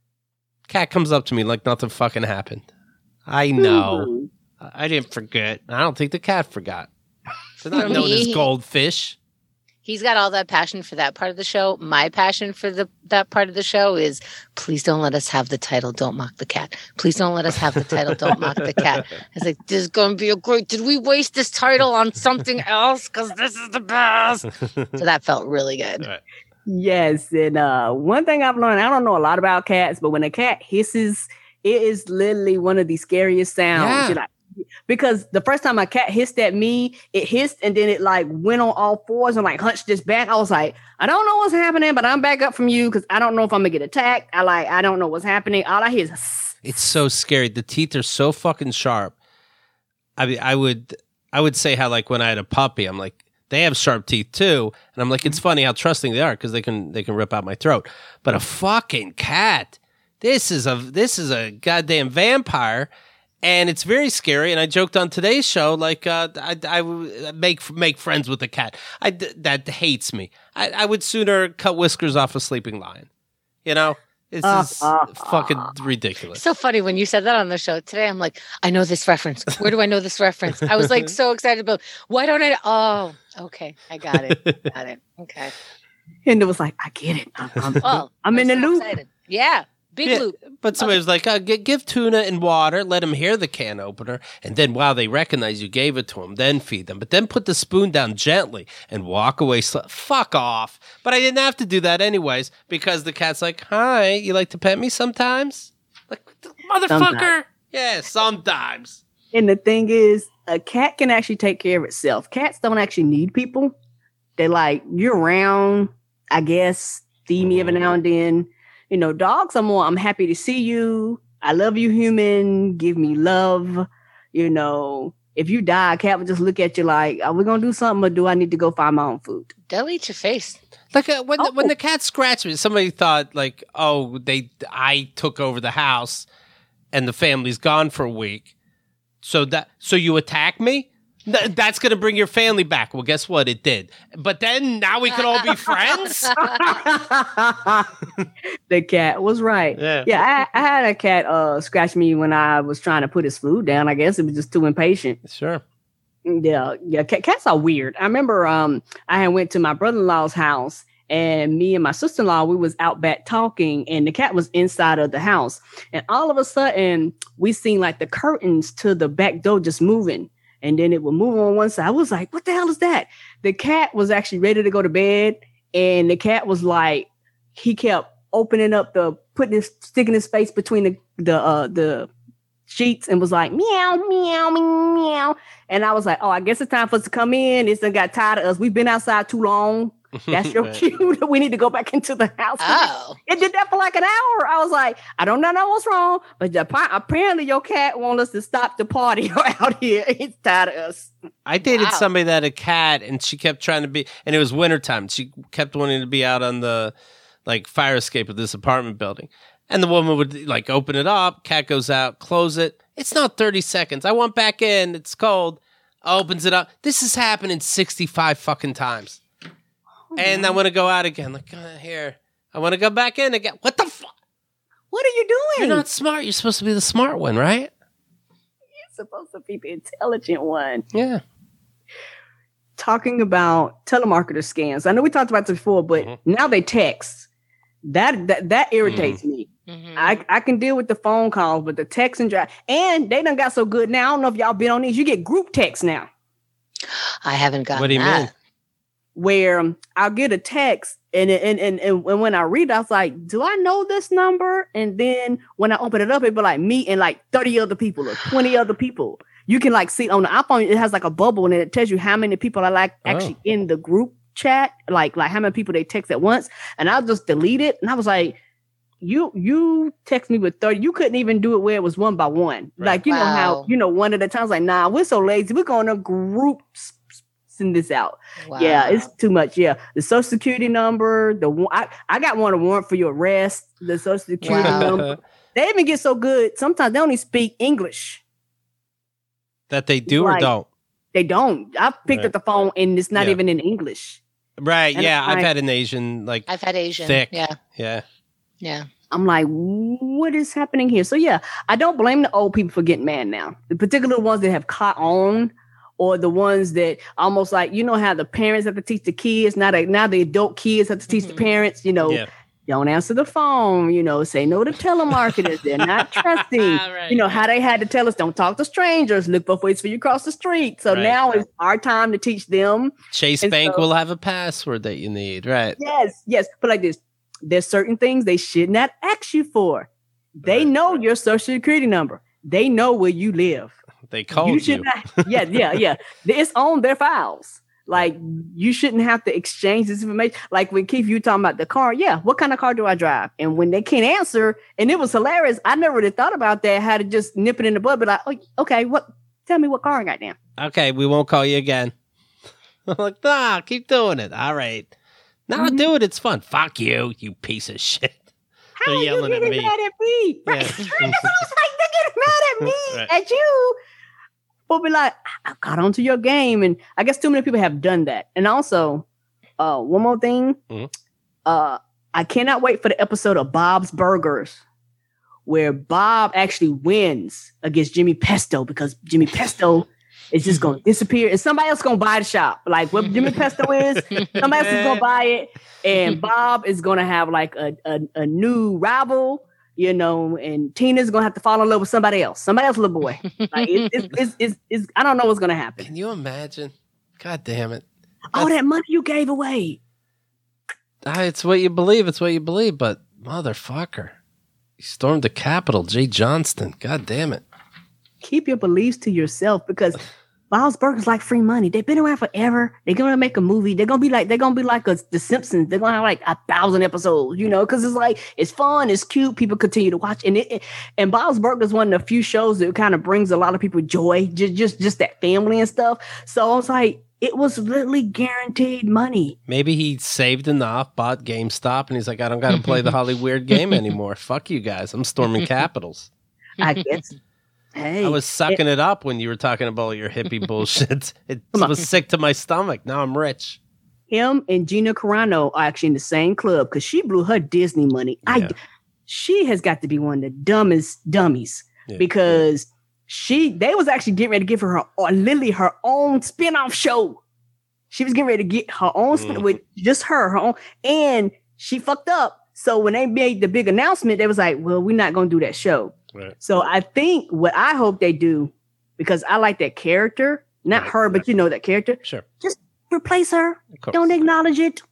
cat comes up to me like nothing fucking happened. I know. Ooh. I didn't forget. I don't think the cat forgot. They're not known as goldfish. He's got all that passion for that part of the show. My passion for the that part of the show is, please don't let us have the title, Don't Mock the Cat. Please don't let us have the title, Don't Mock the Cat. It's like, this is going to be a great, did we waste this title on something else? Because this is the best. So that felt really good. Right. Yes. And uh, one thing I've learned, I don't know a lot about cats, but when a cat hisses, it is literally one of the scariest sounds. Yeah. You know, because the first time a cat hissed at me, it hissed and then it like went on all fours and like hunched its back. I was like, I don't know what's happening, but I'm back up from you because I don't know if I'm gonna get attacked. I like, I don't know what's happening. All I hear is hiss. It's so scary. The teeth are so fucking sharp. I mean, I would, I would say how like when I had a puppy, I'm like, they have sharp teeth too, and I'm like, it's funny how trusting they are because they can, they can rip out my throat. But a fucking cat, this is a, this is a goddamn vampire. And it's very scary. And I joked on today's show, like, uh, I, I would make make friends with a cat. I, that hates me. I, I would sooner cut whiskers off a sleeping lion. You know? It's uh, just uh, fucking ridiculous. So funny when you said that on the show today. I'm like, I know this reference. Where do I know this reference? I was like so excited about, why don't I? Oh, okay. I got it. Got it. Okay. And it was like, I get it. I'm, I'm, well, I'm in so the loop. Excited. Yeah. Big yeah, loop. But somebody was like, uh, give, give tuna and water, let them hear the can opener, and then while they recognize you gave it to them, then feed them. But then put the spoon down gently and walk away. Sl- Fuck off. But I didn't have to do that anyways because the cat's like, hi, you like to pet me sometimes? Like, motherfucker. Sometimes. Yeah, sometimes. And the thing is, a cat can actually take care of itself. Cats don't actually need people. They're like, you're around, I guess, see me every now and then. You know, dogs are more, I'm happy to see you. I love you, human. Give me love. You know, if you die, a cat would just look at you like, are we going to do something or do I need to go find my own food? They'll eat your face. Like uh, when, oh. the, when the cat scratched me, somebody thought like, oh, they I took over the house and the family's gone for a week. So that so you attack me? Th- that's going to bring your family back. Well, guess what? It did. But then now we can all be friends? The cat was right. Yeah, yeah I, I had a cat uh, scratch me when I was trying to put his food down. I guess it was just too impatient. Sure. Yeah, yeah. C- cats are weird. I remember um, I had went to my brother-in-law's house and me and my sister-in-law, we was out back talking and the cat was inside of the house. And all of a sudden, we seen like the curtains to the back door just moving. And then it would move on one side. I was like, what the hell is that? The cat was actually ready to go to bed. And the cat was like, he kept opening up the, putting his, sticking his face between the, the, uh, the sheets and was like, meow, meow, meow, meow. And I was like, oh, I guess it's time for us to come in. It's done got tired of us. We've been outside too long. That's your cue. We need to go back into the house. Oh. It did that for like an hour. I was like, I don't know what's wrong, but apparently your cat wants us to stop the party out here. He's tired of us. I dated Wow. somebody that had a cat, and she kept trying to be, and it was wintertime. She kept wanting to be out on the like fire escape of this apartment building. And the woman would like open it up, cat goes out, close it. It's not thirty seconds. I want back in. It's cold. Opens it up. This has happened sixty-five fucking times. And I want to go out again. Like, uh, here. I want to go back in again. What the fuck? What are you doing? You're not smart. You're supposed to be the smart one, right? You're supposed to be the intelligent one. Yeah. Talking about telemarketer scams. I know we talked about this before, but mm-hmm. now they text. That that, that irritates mm-hmm. me. Mm-hmm. I, I can deal with the phone calls, but the text and drive. And they done got so good now. I don't know if y'all been on these. You get group text now. I haven't gotten What do you that. mean? Where um, I'll get a text and, and and and when I read it, I was like, do I know this number? And then when I open it up, it'd be like me and like thirty other people or twenty other people. You can like see on the iPhone, it has like a bubble and it tells you how many people are like actually oh. in the group chat, like like how many people they text at once. And I'll just delete it. And I was like, you you text me with thirty. You couldn't even do it where it was one by one. Right. Like, you wow. know how, you know, one at a time. I was like, nah, we're so lazy. We're going to group send this out. Wow. Yeah, it's too much. Yeah. The social security number, the I, I got one a warrant for your arrest, the social security wow. number. They even get so good. Sometimes they only speak English. That they do like, or don't? They don't. I picked right. up the phone and it's not yeah. even in English. Right. And yeah. Like, I've had an Asian, like, I've had Asian. Thick. Yeah. Yeah. Yeah. I'm like, what is happening here? So, yeah, I don't blame the old people for getting mad now. The particular ones that have caught on, or the ones that almost like, you know how the parents have to teach the kids, now, they, now the adult kids have to teach mm-hmm. the parents, you know, yeah. don't answer the phone, you know, say no to telemarketers. They're not trusting. right, you know, right. how they had to tell us, don't talk to strangers, look both ways for you across the street. So right, now right. it's our time to teach them. Chase and Bank so, will have a password that you need, right? Yes, yes. But like this, there's certain things they should not ask you for. They right, know right. your social security number. They know where you live. They called you. Should you. Not, yeah, yeah, yeah. It's on their files. Like, you shouldn't have to exchange this information. Like when Keith, you talking about the car. Yeah, what kind of car do I drive? And when they can't answer, and it was hilarious. I never really thought about that. How to just nip it in the bud. But like, oh, okay, what? Tell me what car I got now. Okay, we won't call you again. I'm like, nah, keep doing it. All right. No, mm-hmm. do it. It's fun. Fuck you, you piece of shit. How are you getting mad at me? Right. Yeah. I was like, they're getting mad at me, right. at you. We'll be like, I got onto your game. And I guess too many people have done that. And also, uh, one more thing. Mm-hmm. Uh, I cannot wait for the episode of Bob's Burgers where Bob actually wins against Jimmy Pesto because Jimmy Pesto is just going to disappear. And somebody else going to buy the shop. Like what Jimmy Pesto is, somebody else is going to buy it. And Bob is going to have like a, a, a new rival. You know, and Tina's gonna have to fall in love with somebody else, somebody else, little boy. Like it's, it's, it's, it's, it's, I don't know what's gonna happen. Can you imagine? God damn it! All that money you gave away. Uh, it's what you believe. It's what you believe. But motherfucker, you stormed the Capitol, Jay Johnston. God damn it! Keep your beliefs to yourself because Bob's Burgers like free money. They've been around forever. They're gonna make a movie. They're gonna be like they're gonna be like a, The Simpsons. They're gonna have like a thousand episodes, you know, because it's like it's fun, it's cute. People continue to watch, and it, and Bob's Burgers is one of the few shows that kind of brings a lot of people joy, just just just that family and stuff. So I was like, it was literally guaranteed money. Maybe he saved enough, bought GameStop, and he's like, I don't got to play the Holly Weird game anymore. Fuck you guys. I'm storming Capitals. I guess. Hey, I was sucking it, it up when you were talking about all your hippie bullshit. It was sick to my stomach. Now I'm rich. Him and Gina Carano are actually in the same club because she blew her Disney money. Yeah. I, she has got to be one of the dumbest dummies yeah. because she they was actually getting ready to give her, her or literally her own spinoff show. She was getting ready to get her own spin mm. with just her, her own, and she fucked up. So when they made the big announcement, they was like, "Well, we're not going to do that show." Right. So I think what I hope they do, because I like that character, not right, her, right. but you know that character. Sure. Just replace her. Don't acknowledge it.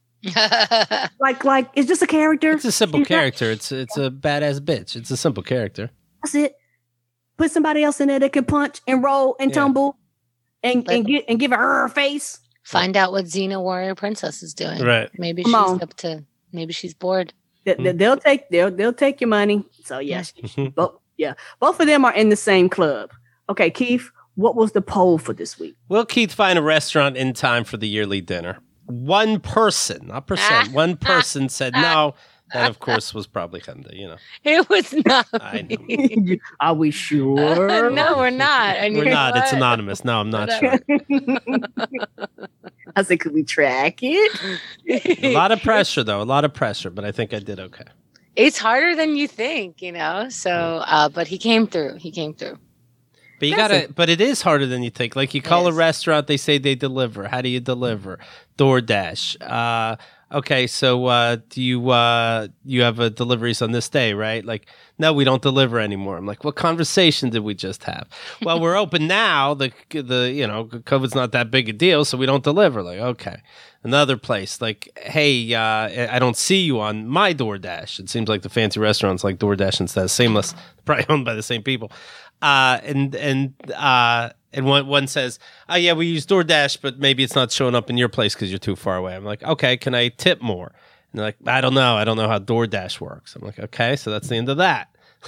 like, like it's just a character. It's a simple She's character. Not- it's it's a badass bitch. It's a simple character. That's it. Put somebody else in there that can punch and roll and yeah. tumble, and but and get and give her her face. Find out what Xena Warrior Princess is doing. Right. Maybe Come she's on. up to. Maybe she's bored. They, mm-hmm. They'll take they'll they'll take your money. So yes, both yeah, both of them are in the same club. Okay, Keith, what was the poll for this week? Will Keith find a restaurant in time for the yearly dinner? One person, not percent. One person said no. That, of course, was probably Henda, you know. It was not. I know. Are we sure? Uh, no, we're not. And we're not. What? It's anonymous. No, I'm not Whatever. sure. I said, could we track it? A lot of pressure, though. A lot of pressure, but I think I did okay. it's harder than you think, you know. So, uh, but he came through. He came through. But you got to, but it is harder than you think. Like you call a restaurant, they say they deliver. How do you deliver? DoorDash. Uh, okay, so uh, do you uh, you have a deliveries on this day, right? Like, no, we don't deliver anymore. I'm like, what conversation did we just have? Well, we're open now. The the you know, COVID's not that big a deal, so we don't deliver. Like, okay. Another place, like, hey, uh, I don't see you on my DoorDash. It seems like the fancy restaurants like DoorDash instead of Seamless, probably owned by the same people. Uh, and and uh, and one one says, oh yeah, we use DoorDash, but maybe it's not showing up in your place because you're too far away. I'm like, okay, can I tip more? And they're like, I don't know, I don't know how DoorDash works. I'm like, okay, so that's the end of that.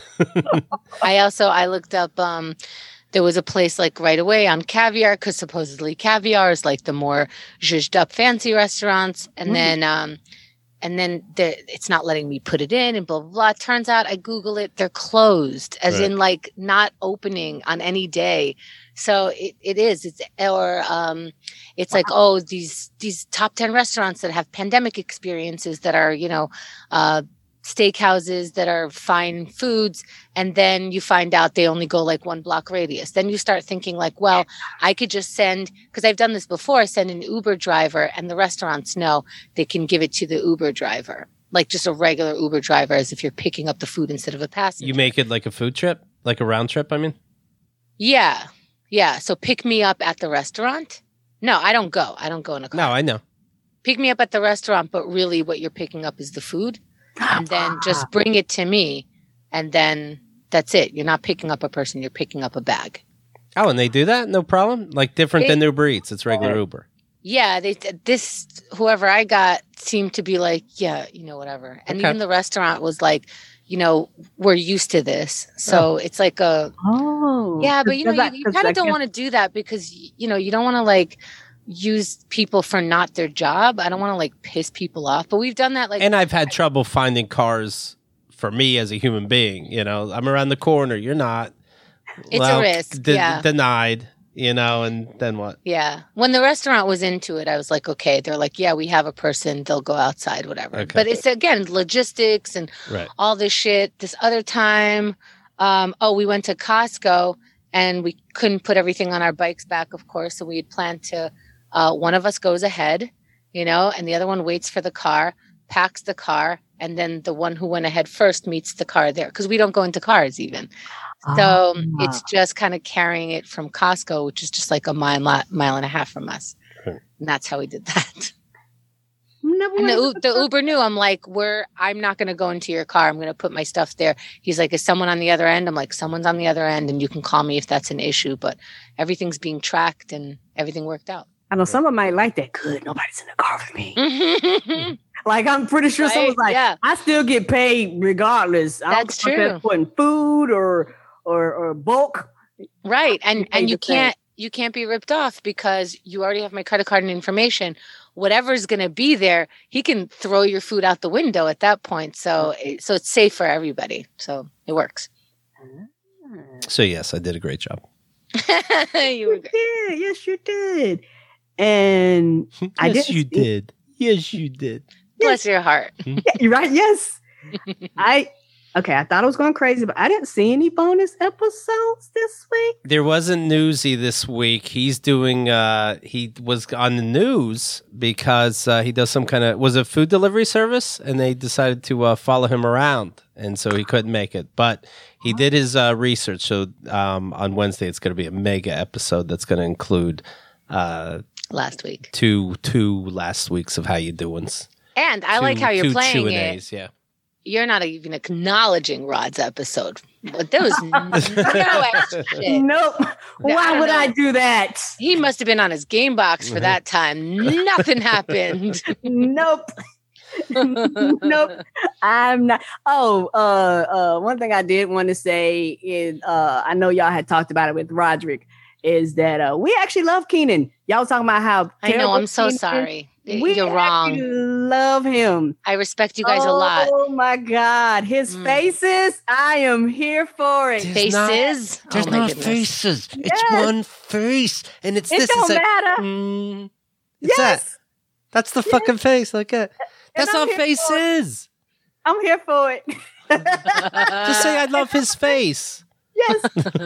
I also I looked up. Um, there was a place like right away on Caviar because supposedly Caviar is like the more zhuzhed up fancy restaurants, and mm. then um, and then it's not letting me put it in and blah, blah, blah. Turns out I Google it. They're closed, as right. in like not opening on any day. So it, it is. It's or um, it's wow. like, oh, these these top ten restaurants that have pandemic experiences that are, you know, uh, steakhouses that are fine foods. And then you find out they only go like one block radius. Then you start thinking like, well, I could just send, because I've done this before, send an Uber driver, and the restaurants know they can give it to the Uber driver, like just a regular Uber driver, as if you're picking up the food instead of a passenger. You make it like a food trip, like a round trip, I mean? Yeah. Yeah. So pick me up at the restaurant. No, I don't go. I don't go in a car. No, I know. Pick me up at the restaurant, but really what you're picking up is the food. And then just bring it to me, and then that's it. You're not picking up a person. You're picking up a bag. Oh, and they do that? No problem? Like different they, than Uber Eats. It's regular Uber. Yeah. They this whoever I got seemed to be like, yeah, you know, whatever. And okay. even the restaurant was like, you know, we're used to this. So oh. it's like a, oh, yeah, but you know, you, you kind of don't want to do that because, you know, you don't want to like use people for not their job. I don't want to like piss people off, but we've done that. Like, and I've had trouble finding cars for me as a human being. You know, I'm around the corner. You're not. It's well, a risk. D- yeah. Denied. You know, and then what? Yeah. When the restaurant was into it, I was like, okay. They're like, yeah, we have a person. They'll go outside, whatever. Okay. But it's again logistics and right. all this shit. This other time, um, oh, we went to Costco and we couldn't put everything on our bikes back, of course. So we had planned to. Uh, one of us goes ahead, you know, and the other one waits for the car, packs the car, and then the one who went ahead first meets the car there because we don't go into cars even. So oh, it's just kind of carrying it from Costco, which is just like a mile, mile and a half from us. Okay. And that's how we did that. Never and the, the Uber knew. I'm like, we're, I'm not going to go into your car. I'm going to put my stuff there. He's like, is someone on the other end? I'm like, someone's on the other end, and you can call me if that's an issue. But everything's being tracked, and everything worked out. I know someone might like that. Good, nobody's in the car with me. Like, I'm pretty sure right? someone's like, yeah. I still get paid regardless. That's true. That's putting food or or or bulk. Right, and and you can't you can't be ripped off because you already have my credit card and information. Whatever's going to be there, he can throw your food out the window at that point. So so it's safe for everybody. So it works. So yes, I did a great job. you were great. Yeah, yes, you did. And yes, I didn't you did. Yes, you did. Bless your heart. Yeah, you're right. Yes. I okay. I thought I was going crazy, but I didn't see any bonus episodes this week. There wasn't Newsy this week. He's doing. Uh, he was on the news because uh, he does some kind of was a food delivery service, and they decided to uh, follow him around, and so he couldn't make it. But he did his uh, research. So um, on Wednesday, it's going to be a mega episode that's going to include. Uh, Last week. Two two last weeks of How You Doings. And I two, like how you're playing it. Yeah. You're not even acknowledging Rod's episode. But there was no extra shit. Nope. Why would know. I do that? He must have been on his game box for mm-hmm. that time. Nothing happened. Nope. Nope. I'm not. Oh, uh, uh, one thing I did want to say is uh, I know y'all had talked about it with Roderick. Is that uh, we actually love Keenan. Y'all was talking about how I know. I'm so Keenan sorry. We You're wrong. Love him. I respect you guys oh, a lot. Oh my God, his mm. faces! I am here for it. There's faces. Not, there's oh not goodness. faces. Yes. It's one face, and it's it this. Don't it's matter. Like, mm, it's yes. that. That's the yes. fucking face. Like that. That's not faces. I'm here for it. Just say I love his face. Yes,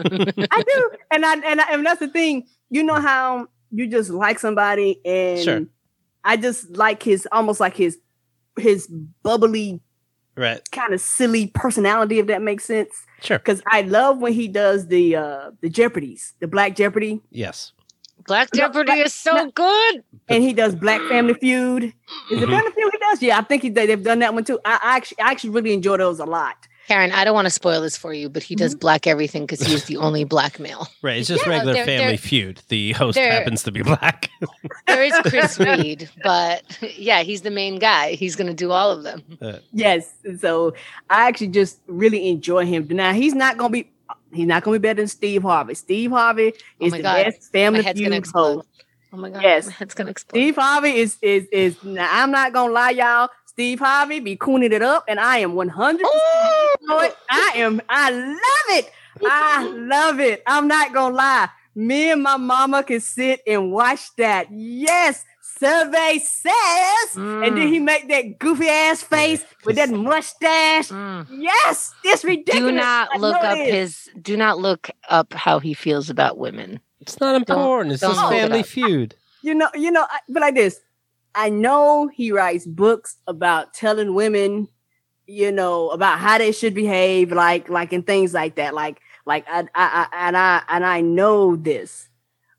I do. And I and I, and that's the thing. You know how you just like somebody, and sure. I just like his almost like his his bubbly, right, kind of silly personality, if that makes sense. Sure. Because I love when he does the uh, the Jeopardies, the Black Jeopardy. Yes. Black Jeopardy no, is so no. good. And he does Black Family Feud. Is mm-hmm. it Family Feud he does? Yeah, I think he, they've done that one too. I, I actually I actually really enjoy those a lot. Karen, I don't want to spoil this for you, but he does mm-hmm. black everything because he's the only black male. Right. It's just yeah, regular they're, Family they're, Feud. The host happens to be black. There is Chris Reed, but yeah, he's the main guy. He's going to do all of them. Uh, yes. So I actually just really enjoy him. Now, he's not going to be he's not going to be better than Steve Harvey. Steve Harvey is oh the God. best Family Feud host. Oh my God. Yes. My head's going to explode. Steve Harvey is, is, is, now I'm not going to lie, y'all. Steve Harvey be cooning it up, and I am one hundred percent. I am. I love it. I love it. I'm not gonna lie. Me and my mama can sit and watch that. Yes, survey says, mm. and then he make that goofy ass face with that mustache. Mm. Yes, it's ridiculous. Do not I look up his. Do not look up how he feels about women. It's not important. Don't, it's just Family Feud. You know. You know. But like this. I know he writes books about telling women, you know, about how they should behave, like, like, and things like that. Like, like, I, I, I, and I, and I know this,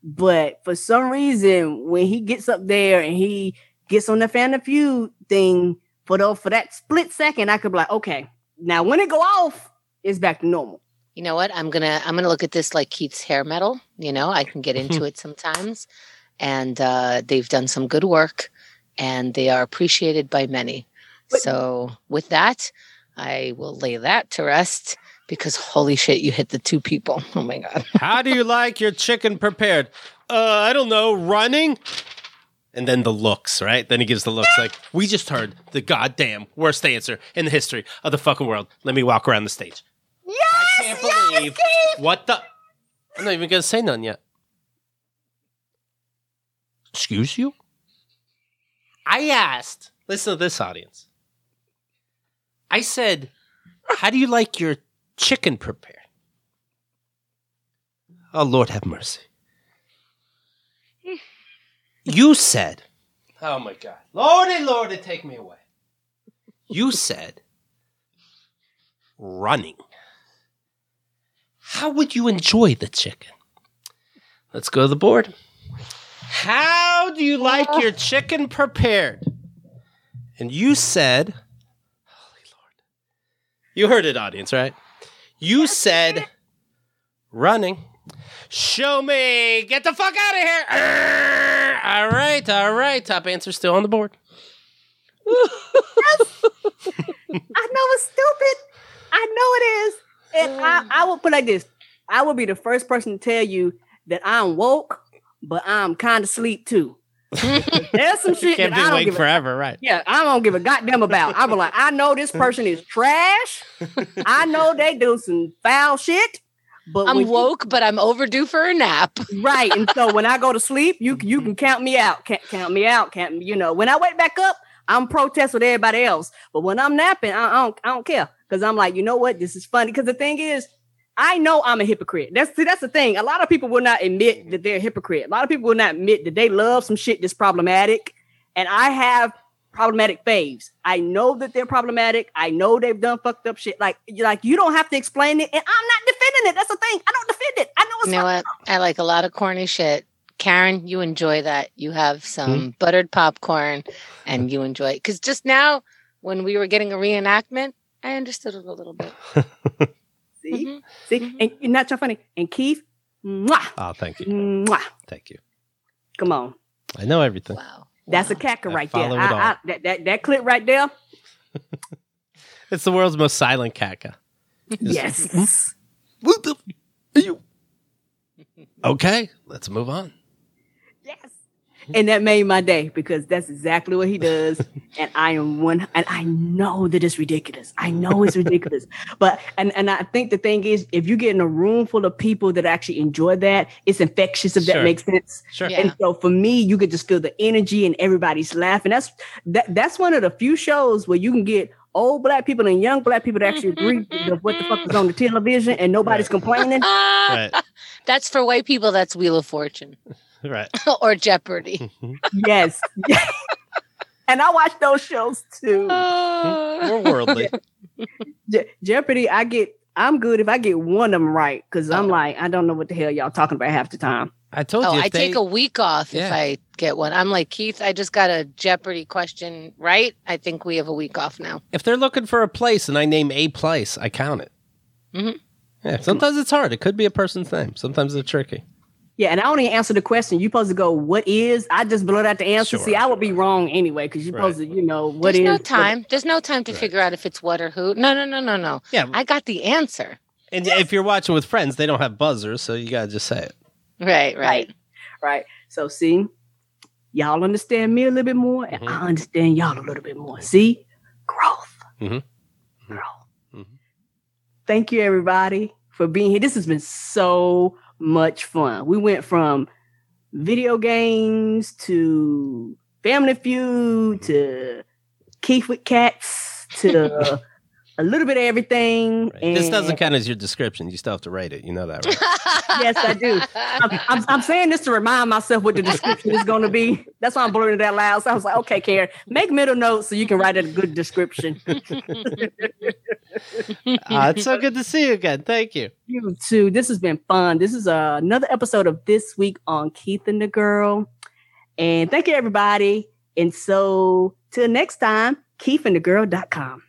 but for some reason, when he gets up there and he gets on the Family Feud thing for the, for that split second, I could be like, okay, now when it go off, it's back to normal. You know what? I'm gonna, I'm gonna look at this like Keith's hair metal. You know, I can get into it sometimes, and uh, they've done some good work. And they are appreciated by many. But, so with that, I will lay that to rest because holy shit, you hit the two people. Oh my God. How do you like your chicken prepared? Uh, I don't know, running? And then the looks, right? Then he gives the looks like, we just heard the goddamn worst answer in the history of the fucking world. Let me walk around the stage. Yes! I can't believe yes, what the... I'm not even going to say none yet. Excuse you? I asked, listen to this, audience. I said, how do you like your chicken prepared? Oh, Lord have mercy. You said, oh my God, Lordy, Lordy, take me away. You said, running. How would you enjoy the chicken? Let's go to the board. How do you like your chicken prepared? And you said, holy Lord. You heard it, audience, right? You said, running. Show me. Get the fuck out of here. Arr! All right, all right. Top answer still on the board. Yes. I know it's stupid. I know it is. And I, I will put it like this. I will be the first person to tell you that I'm woke, but I'm kind of sleep too. There's some shit can't that I don't wait give forever, a, right? Yeah, I don't give a goddamn about. I'm like, I know this person is trash. I know they do some foul shit. But I'm woke, you, but I'm overdue for a nap. Right, and so when I go to sleep, you you can count me out. Can't count me out. Can't you know? When I wake back up, I'm protest with everybody else. But when I'm napping, I, I don't I don't care because I'm like, you know what? This is funny. Because the thing is, I know I'm a hypocrite. That's see, that's the thing. A lot of people will not admit that they're a hypocrite. A lot of people will not admit that they love some shit that's problematic. And I have problematic faves. I know that they're problematic. I know they've done fucked up shit. Like, like you don't have to explain it. And I'm not defending it. That's the thing. I don't defend it. I know it's You know what? I like a lot of corny shit. Karen, you enjoy that. You have some mm-hmm. buttered popcorn and you enjoy it. Because just now, when we were getting a reenactment, I understood it a little bit. See? Mm-hmm. See? Mm-hmm. And you're not so funny. And Keith, mwah. Oh, thank you. Mwah. Thank you. Come on. I know everything. Wow. That's wow. a cacker I right there. I, I, I, that, that, that clip right there. It's the world's most silent caca. Yes. What the? Are you? Okay, let's move on. Yes. And that made my day because that's exactly what he does. And I am one, and I know that it's ridiculous. I know it's ridiculous. But, and, and I think the thing is, if you get in a room full of people that actually enjoy that, it's infectious, if sure. that makes sense. Sure. Yeah. And so for me, you could just feel the energy and everybody's laughing. That's, that, that's one of the few shows where you can get old black people and young black people that actually agree with what the fuck is on the television and nobody's right. complaining. Right. That's for white people. That's Wheel of Fortune. Right. Or Jeopardy. Yes. And I watch those shows too. More worldly. Je- Jeopardy, I get, I'm good if I get one of them right. Cause I'm oh. like, I don't know what the hell y'all talking about half the time. I told oh, you. I they... take a week off yeah. if I get one. I'm like, Keith, I just got a Jeopardy question right. I think we have a week off now. If they're looking for a place and I name a place, I count it. Mm-hmm. Yeah. Sometimes it's hard. It could be a person's name. Sometimes it's tricky. Yeah, and I only answer the question. You're supposed to go, what is? I just blurt out the answer. Sure. See, I would be wrong anyway, because you're right. supposed to, you know, what There's is. no time. What... There's no time to right. figure out if it's what or who. No, no, no, no, no. Yeah. I got the answer. And if you're watching with friends, they don't have buzzers, so you got to just say it. Right, right. Right. Right. So, see, y'all understand me a little bit more, and mm-hmm. I understand y'all a little bit more. See? Growth. Mm-hmm. Growth. Mm-hmm. Thank you, everybody, for being here. This has been so much fun. We went from video games to Family Feud to Keith with Cats to a little bit of everything. Right. And this doesn't count as your description. You still have to rate it. You know that, right? Yes, I do. I'm, I'm, I'm saying this to remind myself what the description is going to be. That's why I'm blurting it out loud. So I was like, okay, Karen, make middle notes so you can write a good description. uh, it's so good to see you again. Thank you. You too. This has been fun. This is uh, another episode of This Week on Keith and the Girl. And thank you, everybody. And so till next time, keith and the girl dot com.